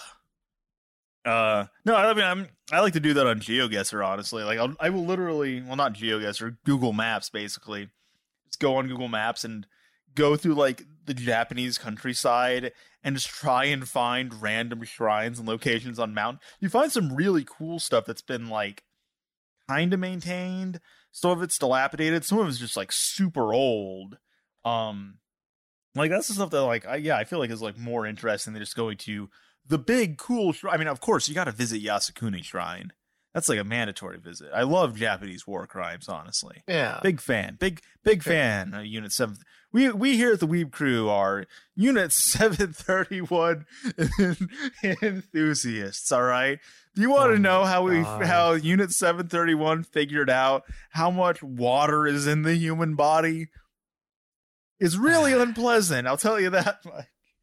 no, I mean I like to do that on GeoGuessr, honestly. Like I will literally, well, not GeoGuessr, Google Maps, basically. Just go on Google Maps and go through like the Japanese countryside and just try and find random shrines and locations on mountain. You find some really cool stuff that's been like kind of maintained. Some of it's dilapidated. Some of it's just like super old. Like that's the stuff that like I feel like is like more interesting than just going to the big cool shrine. I mean, of course, you got to visit Yasukuni Shrine. That's like a mandatory visit. I love Japanese war crimes, honestly. Yeah. Big fan. Big fan of Unit 7. We here at the Weeb Crew are Unit 731 enthusiasts, all right? Do you want to know how Unit 731 figured out how much water is in the human body? It's really unpleasant, I'll tell you that much.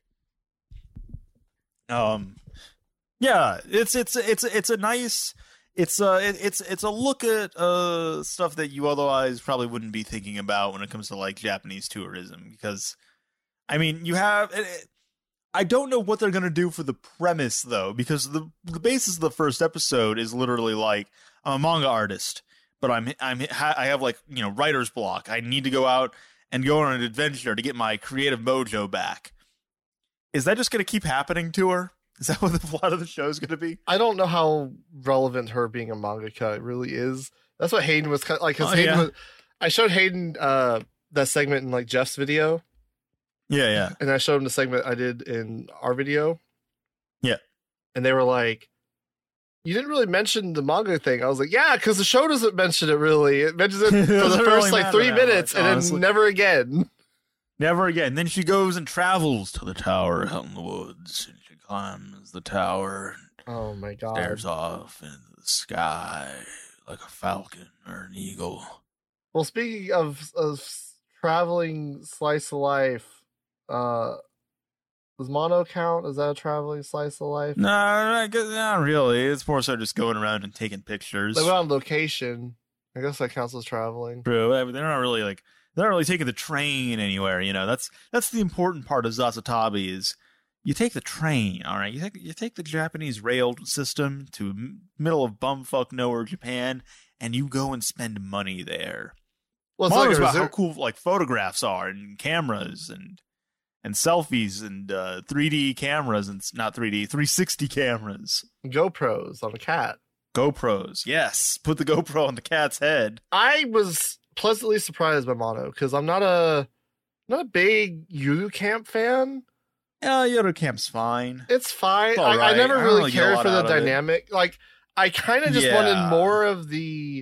Yeah, it's a nice it's a look at stuff that you otherwise probably wouldn't be thinking about when it comes to like Japanese tourism, because I mean you have I don't know what they're gonna do for the premise though, because the basis of the first episode is literally like I'm a manga artist, but I have like, you know, writer's block. I need to go out and go on an adventure to get my creative mojo back. Is that just going to keep happening to her? Is that what the plot of the show is going to be? I don't know how relevant her being a mangaka really is. That's what Hayden was like. I showed Hayden that segment in like Jeff's video. Yeah. And I showed him the segment I did in our video. Yeah. And they were like, you didn't really mention the manga thing. I was like, yeah, because the show doesn't mention it really. It mentions it for the first like 3 minutes and then never again. Never again. Then she goes and travels to the tower out in the woods, and she climbs the tower. Oh my god! Stares off into the sky like a falcon or an eagle. Well, speaking of traveling slice of life, does Mono count? Is that a traveling slice of life? No, not really. It's more so just going around and taking pictures. They went on location. I guess that counts as traveling. True. They're not really taking the train anywhere. You know, that's the important part of Zasatabi is you take the train. All right, you take the Japanese rail system to middle of bumfuck nowhere, Japan, and you go and spend money there. Well, it's like about how cool like photographs are and cameras and selfies and 3D cameras and not 3D 360 cameras. GoPros on a cat. GoPros, yes. Put the GoPro on the cat's head. I was pleasantly surprised by Mono because I'm not a big Yuru Camp fan. Yeah, Yuru Camp's fine. It's fine. It's right. I never really cared for the dynamic. Like, I kind of just wanted more of the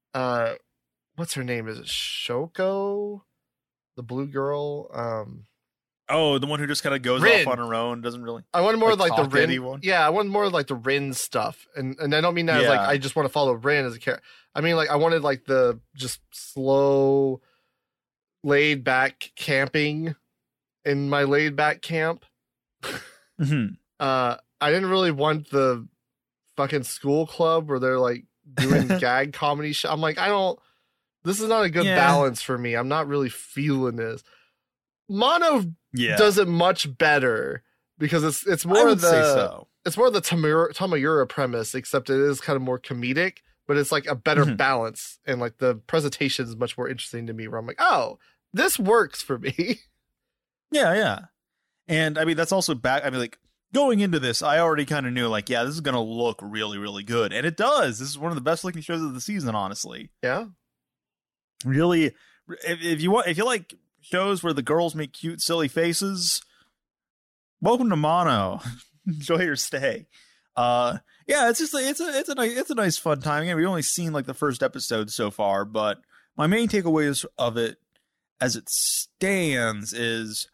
what's her name? Is it Shoko? The blue girl? Oh, the one who just kind of goes Rin. off on her own, doesn't really. I wanted more like the Rin one. Yeah, I wanted more like the Rin stuff, and I don't mean that as like I just want to follow Rin as a character. I mean like I wanted like the just slow, laid back camping in my laid back camp. Mm-hmm. I didn't really want the fucking school club where they're like doing gag comedy I'm like, this is not a good balance for me. I'm not really feeling this. Mono does it much better because it's more of the it's more of the Tomoyura premise, except it is kind of more comedic, but it's like a better balance, and like the presentation is much more interesting to me. Where I'm like, oh, this works for me. Yeah. And I mean, that's also back. I mean, like going into this, I already kind of knew like, yeah, this is going to look really, really good. And it does. This is one of the best looking shows of the season, honestly. Yeah. Really. If you like shows where the girls make cute, silly faces, welcome to Mono. Enjoy your stay. Yeah, it's just it's a nice fun time. Again, we've only seen like the first episode so far, but my main takeaways of it as it stands is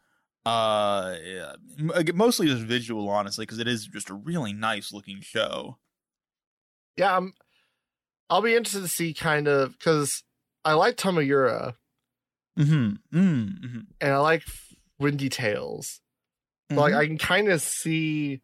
mostly just visual, honestly, because it is just a really nice looking show. Yeah, I'll be interested to see kind of because I like Tomoyura, and I like Windy Tales. So, like I can kind of see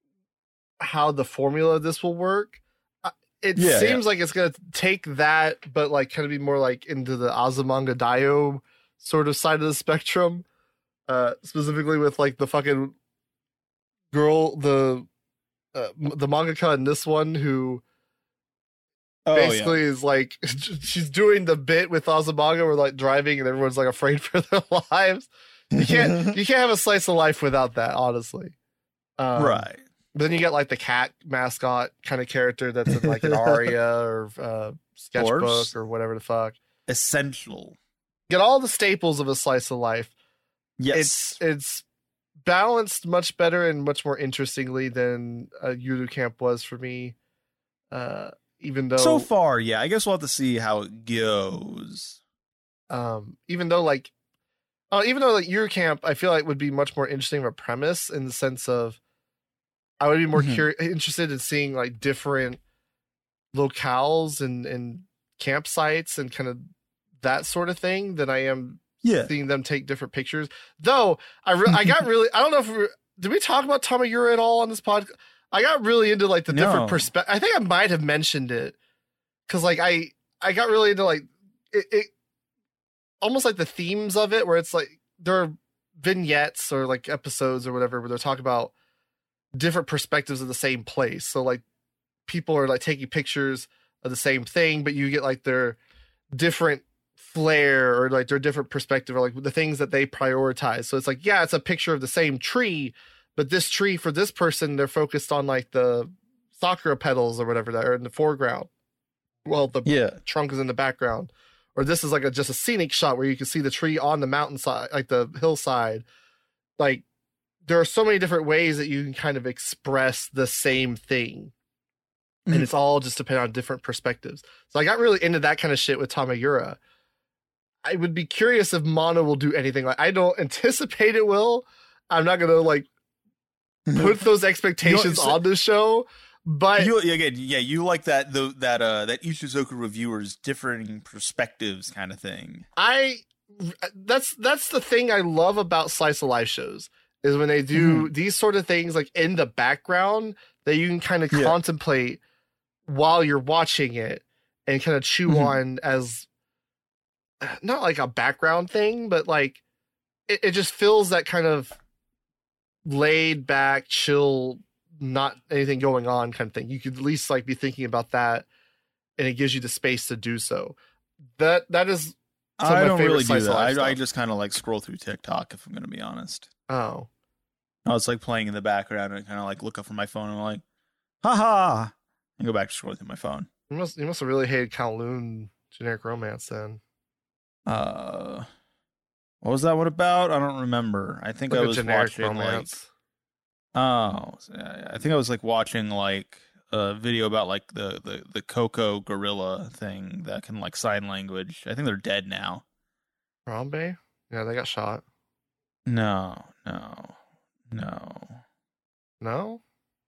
how the formula of this will work. It seems like it's gonna take that, but like kind of be more like into the Azumanga Daioh sort of side of the spectrum. Specifically with like the fucking girl, the mangaka in this one who basically is like she's doing the bit with Azumanga where like driving and everyone's like afraid for their lives. You can't have a slice of life without that, honestly. Right. But then you get like the cat mascot kind of character that's in like an aria or sketchbook or whatever the fuck. Essential. Get all the staples of a slice of life. Yes, it's balanced much better and much more interestingly than Yuru Camp was for me. Even though so far, I guess we'll have to see how it goes. Even though like Yuru Camp, I feel like would be much more interesting of a premise in the sense of I would be more interested in seeing like different locales and campsites and kind of that sort of thing than I am. Yeah, seeing them take different pictures. Though I got really, I don't know if did we talk about Tomoyura at all on this podcast? I got really into like the different perspective. I think I might have mentioned it because like I got really into like it almost like the themes of it, where it's like there are vignettes or like episodes or whatever where they're talking about different perspectives of the same place. So like people are like taking pictures of the same thing, but you get like their different flair or like their different perspective or like the things that they prioritize. So it's like, yeah, it's a picture of the same tree, but this tree for this person, they're focused on like the sakura petals or whatever that are in the foreground. Well, the trunk is in the background. Or this is like just a scenic shot where you can see the tree on the mountainside, like the hillside. Like there are so many different ways that you can kind of express the same thing. And it's all just dependent on different perspectives. So I got really into that kind of shit with Tamayura. I would be curious if Mono will do anything like. I don't anticipate it will. I'm not gonna like put those expectations on the show. But you like that that Ishizoku reviewers differing perspectives kind of thing. That's the thing I love about slice of life shows is when they do these sort of things like in the background that you can kind of contemplate while you're watching it and kind of chew on as not like a background thing, but like it just feels that kind of laid back, chill, not anything going on kind of thing. You could at least like be thinking about that, and it gives you the space to do so. That is some I of my don't favorite really do slice of life that. stuff. I just kind of like scroll through TikTok if I'm going to be honest. Oh, It's like playing in the background and I kind of like look up from my phone and I'm like, haha, and go back to scrolling through my phone. you must have really hated Kowloon Generic Romance then. What was that one about? I don't remember. I think Like I a was generic watching romance. I think I was like watching like a video about like the Coco gorilla thing that can like sign language. I think they're dead now. Harambe? Yeah, they got shot. No. No?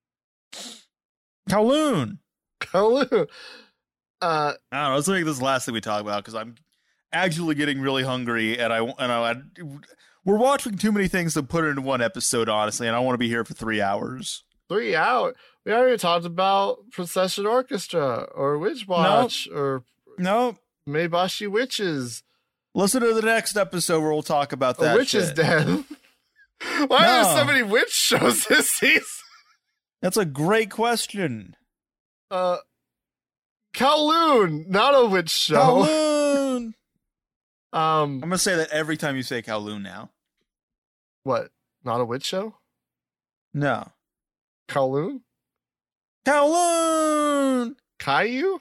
Kowloon. Kowloon. I don't know. Let's make this the last thing we talk about because I'm actually getting really hungry, and we're watching too many things to put into one episode, honestly, and I want to be here for 3 hours. 3 hours? We haven't even talked about Procession Orchestra or Witch Watch or Maebashi Witches. Listen to the next episode where we'll talk about that. A Witch is dead. Why are there so many witch shows this season? That's a great question. Kowloon, not a witch show. Kowloon. I'm gonna say that every time you say Kowloon now. What? Not a witch show? No. Kowloon? Kowloon. Caillou?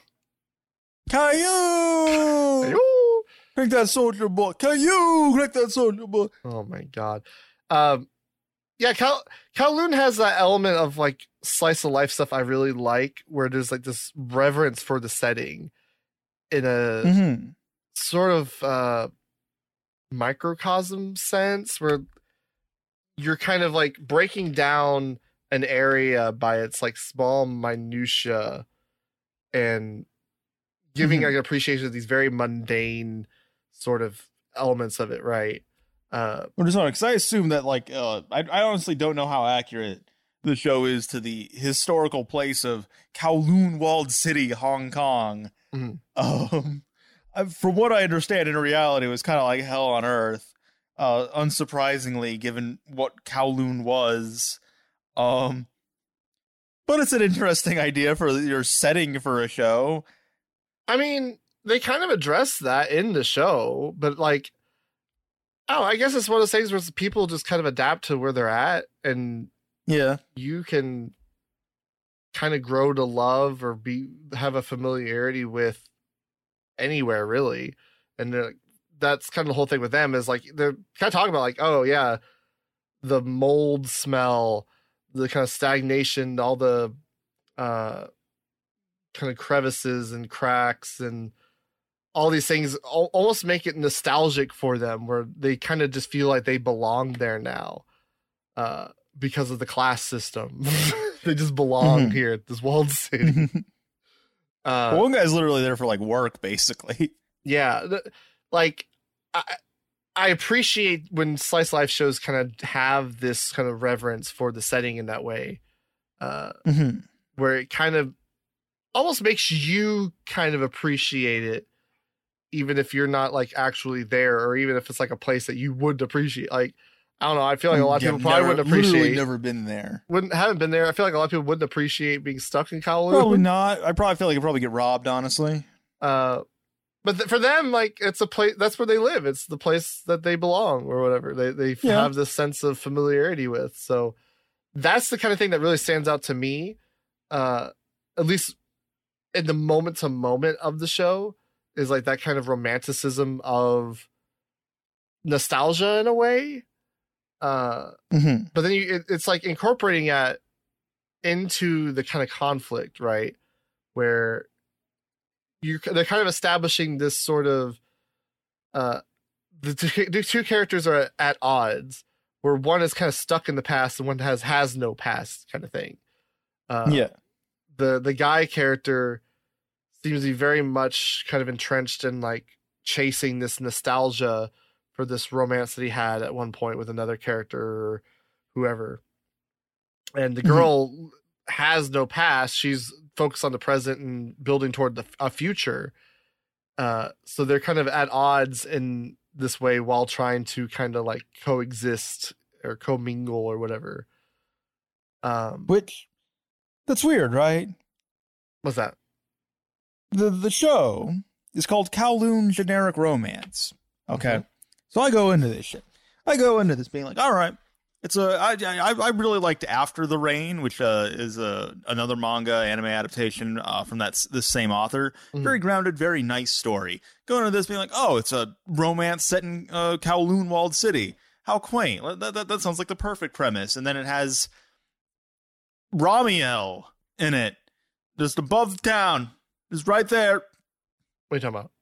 Caillou. Caillou. Crack that soldier boy. Caillou. Crack that soldier boy. Oh my god. Yeah, Kowloon has that element of like slice of life stuff I really like, where there's like this reverence for the setting in a sort of microcosm sense, where you're kind of like breaking down an area by its like small minutia and giving like an appreciation of these very mundane sort of elements of it, right? Because I assume that like I honestly don't know how accurate the show is to the historical place of Kowloon Walled City, Hong Kong. From what I understand, in reality, it was kind of like hell on earth. Unsurprisingly, given what Kowloon was, but it's an interesting idea for your setting for a show. I mean, they kind of address that in the show, but like, I guess it's one of those things where people just kind of adapt to where they're at, and you can kind of grow to love or have a familiarity with anywhere really, and that's kind of the whole thing with them is like they're kind of talking about like, oh yeah, the mold smell, the kind of stagnation, all the kind of crevices and cracks and all these things almost make it nostalgic for them, where they kind of just feel like they belong there now because of the class system. They just belong here at this walled city. One guy's literally there for like work, basically. Yeah. Like I appreciate when slice of life shows kind of have this kind of reverence for the setting in that way, where it kind of almost makes you kind of appreciate it, even if you're not like actually there, or even if it's like a place that you would appreciate. Like, I don't know. I feel like a lot of people probably wouldn't appreciate. Never been there. Haven't been there. I feel like a lot of people wouldn't appreciate being stuck in Kowloon. Probably not. I probably feel like I'd probably get robbed, honestly. But for them, like, it's a place. That's where they live. It's the place that they belong, or whatever. They have this sense of familiarity with. So that's the kind of thing that really stands out to me. At least in the moment to moment of the show, is like that kind of romanticism of nostalgia in a way. Mm-hmm. But then it's like incorporating that into the kind of conflict, right? Where they're kind of establishing this sort of the two characters are at odds, where one is kind of stuck in the past and one has no past, kind of thing. The guy character seems to be very much kind of entrenched in like chasing this nostalgia for this romance that he had at one point with another character or whoever. And the girl has no past. She's focused on the present and building toward a future. So they're kind of at odds in this way while trying to kind of like coexist or commingle or whatever. Which, that's weird, right? What's that? The show is called Kowloon Generic Romance. Okay. So I go into this shit. I go into this being like, all right, I really liked After the Rain, which is another manga anime adaptation from this same author. Very grounded, very nice story. Going into this being like, oh, it's a romance set in Kowloon Walled City. How quaint. That sounds like the perfect premise. And then it has Ramiel in it, just above the town, just right there. What are you talking about?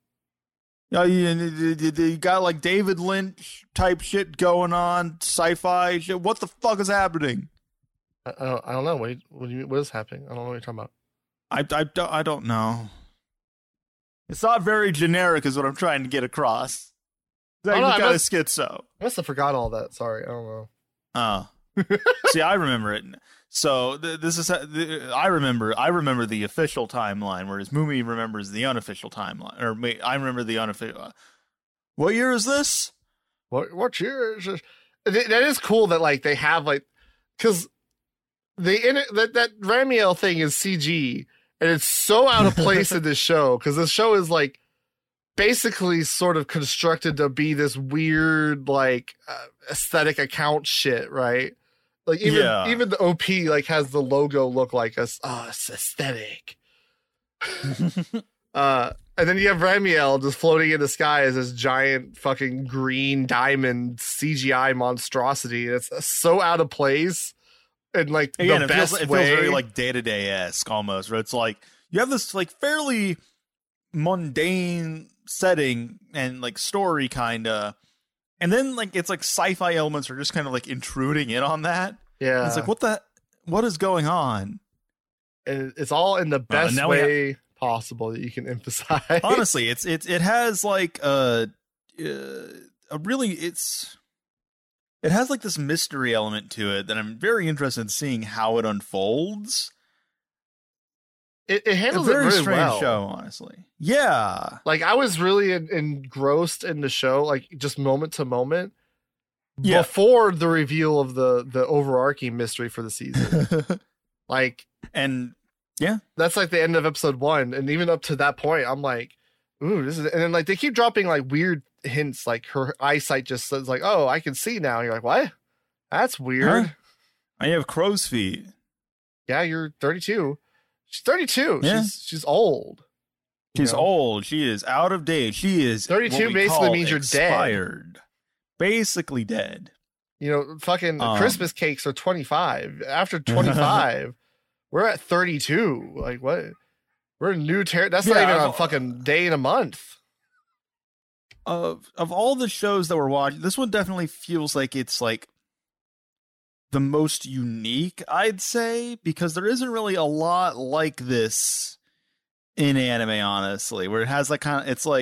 You got like David Lynch type shit going on, sci-fi shit. What the fuck is happening? I don't know. What do you mean? What is happening? I don't know what you're talking about. I don't know. It's not very generic, is what I'm trying to get across. It's kind of schizo. I must have forgot all that. Sorry, I don't know. Oh, see, I remember it. So this is I remember the official timeline, whereas Mumi remembers the unofficial timeline. Or I remember the unofficial. What year is this? What year is this? That is cool that like they have like, because that Ramiel thing is CG and it's so out of place in this show, because this show is like basically sort of constructed to be this weird like aesthetic account shit, right? Like even the OP like has the logo look like it's aesthetic. And then you have Ramiel just floating in the sky as this giant fucking green diamond CGI monstrosity. It's so out of place and like the best way. It feels very like day-to-day-esque almost, where it's like you have this like fairly mundane setting and like story kinda, and then like it's like sci-fi elements are just kind of like intruding in on that. Yeah, and it's like what is going on? And it's all in the best way possible that you can emphasize. Honestly, it has like it has like this mystery element to it that I'm very interested in seeing how it unfolds. It handles a very it really strange well. show, honestly. Yeah, like I was really engrossed in the show, like just moment to moment. Yeah. Before the reveal of the overarching mystery for the season. Like, and yeah, that's like the end of episode 1, and even up to that point I'm like, ooh, this is, and then like they keep dropping like weird hints, like her eyesight just says like, oh, I can see now, and you're like, what? That's weird. Huh? I have crow's feet. Yeah, you're 32. She's 32. Yeah. She's old. She's old. She is out of date. She is 32 basically means you're expired. Dead. Basically dead. You know, fucking Christmas cakes are 25. After 25, we're at 32. Like, what? We're new That's not even a fucking day in a month. Of all the shows that we're watching, this one definitely feels like it's like the most unique, I'd say, because there isn't really a lot like this in anime, honestly, where it has like kind of, it's like,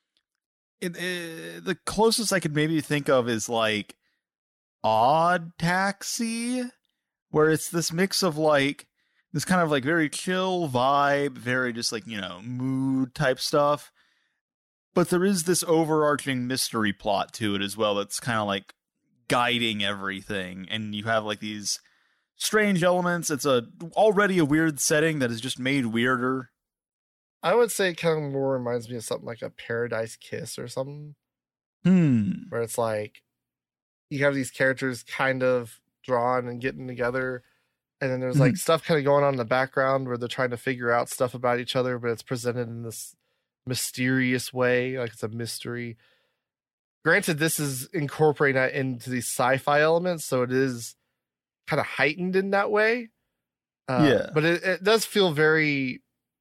the closest I could maybe think of is like Odd Taxi, where it's this mix of like this kind of like very chill vibe, very just like, you know, mood type stuff. But there is this overarching mystery plot to it as well that's kind of like guiding everything. And you have like these strange elements. It's already a weird setting that is just made weirder. I would say it kind of more reminds me of something like a Paradise Kiss or something. Where it's like you have these characters kind of drawn and getting together, and then there's like stuff kind of going on in the background where they're trying to figure out stuff about each other, but it's presented in this mysterious way, like it's a mystery. Granted, this is incorporating that into the sci-fi elements, so it is kind of heightened in that way. But it does feel very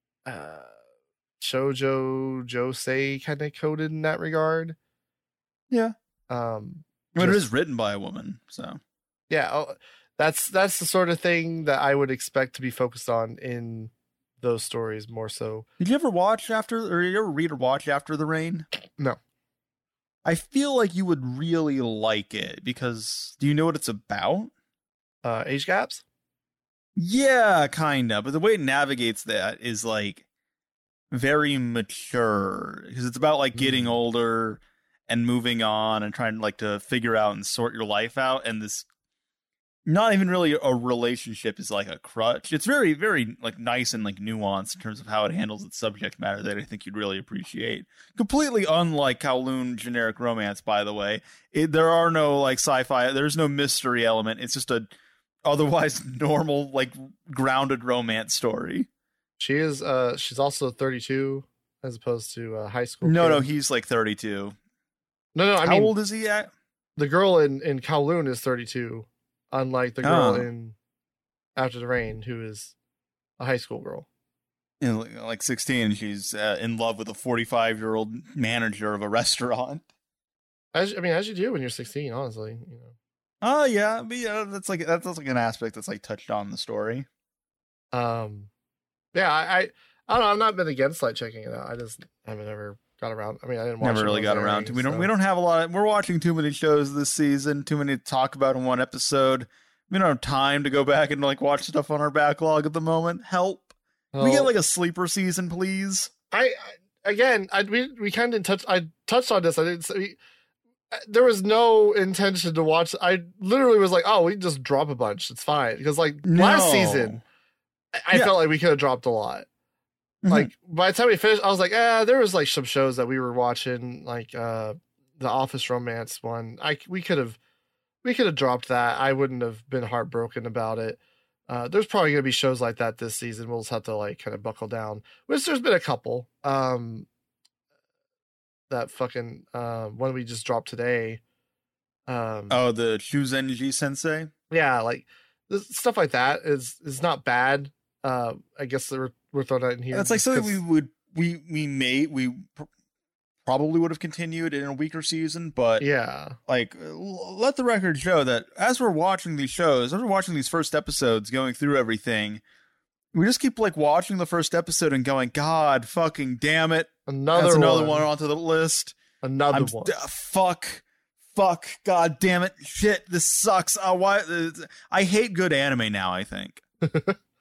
shoujo josei kind of coded in that regard. Yeah. But it is written by a woman, so yeah, that's the sort of thing that I would expect to be focused on in those stories more so. Did you ever watch you ever read or watch After the Rain? No. I feel like you would really like it because do you know what it's about? Age gaps? Yeah, kind of. But the way it navigates that is like very mature because it's about like getting older and moving on and trying like to figure out and sort your life out. And this not even really a relationship is like a crutch. It's very, very like nice and like nuanced in terms of how it handles its subject matter that I think you'd really appreciate. Completely unlike Kowloon generic romance, by the way. There are no like sci-fi. There's no mystery element. It's just a otherwise normal like grounded romance story. She's also 32 as opposed to high school. No, he's like 32. No, I mean, how old is he at? The girl in Kowloon is 32, unlike the girl in After the Rain, who is a high school girl. Like 16, she's in love with a 45-year-old manager of a restaurant. As you do when you're 16, honestly. You know. Oh yeah, but yeah, that's like an aspect that's like touched on in the story. Yeah, I don't know. I've not been against like checking it out. I just haven't ever got around. I mean, I didn't watch. Never really got around to. We don't have a lot. We're watching too many shows this season. Too many to talk about in one episode. We don't have time to go back and like watch stuff on our backlog at the moment. Help! Can we get like a sleeper season, please? We kind of touched. I touched on this. I didn't. There was no intention to watch. I literally was like, oh, we can just drop a bunch. It's fine because like last season, I felt like we could have dropped a lot. Like by the time we finished, I was like, there was like some shows that we were watching, like the Office Romance one. We could have dropped that. I wouldn't have been heartbroken about it. There's probably gonna be shows like that this season. We'll just have to like kind of buckle down. Which there's been a couple. That fucking one we just dropped today. The Shuzenji Sensei. Yeah, like stuff like that is not bad. I guess we're throwing that in here. That's like something we probably would have continued in a weaker season, but yeah, like let the record show that as we're watching these shows, as we're watching these first episodes, going through everything, we just keep like watching the first episode and going, God fucking damn it. Another one onto the list. Another one. Fuck. God damn it. Shit. This sucks. I hate good anime now, I think.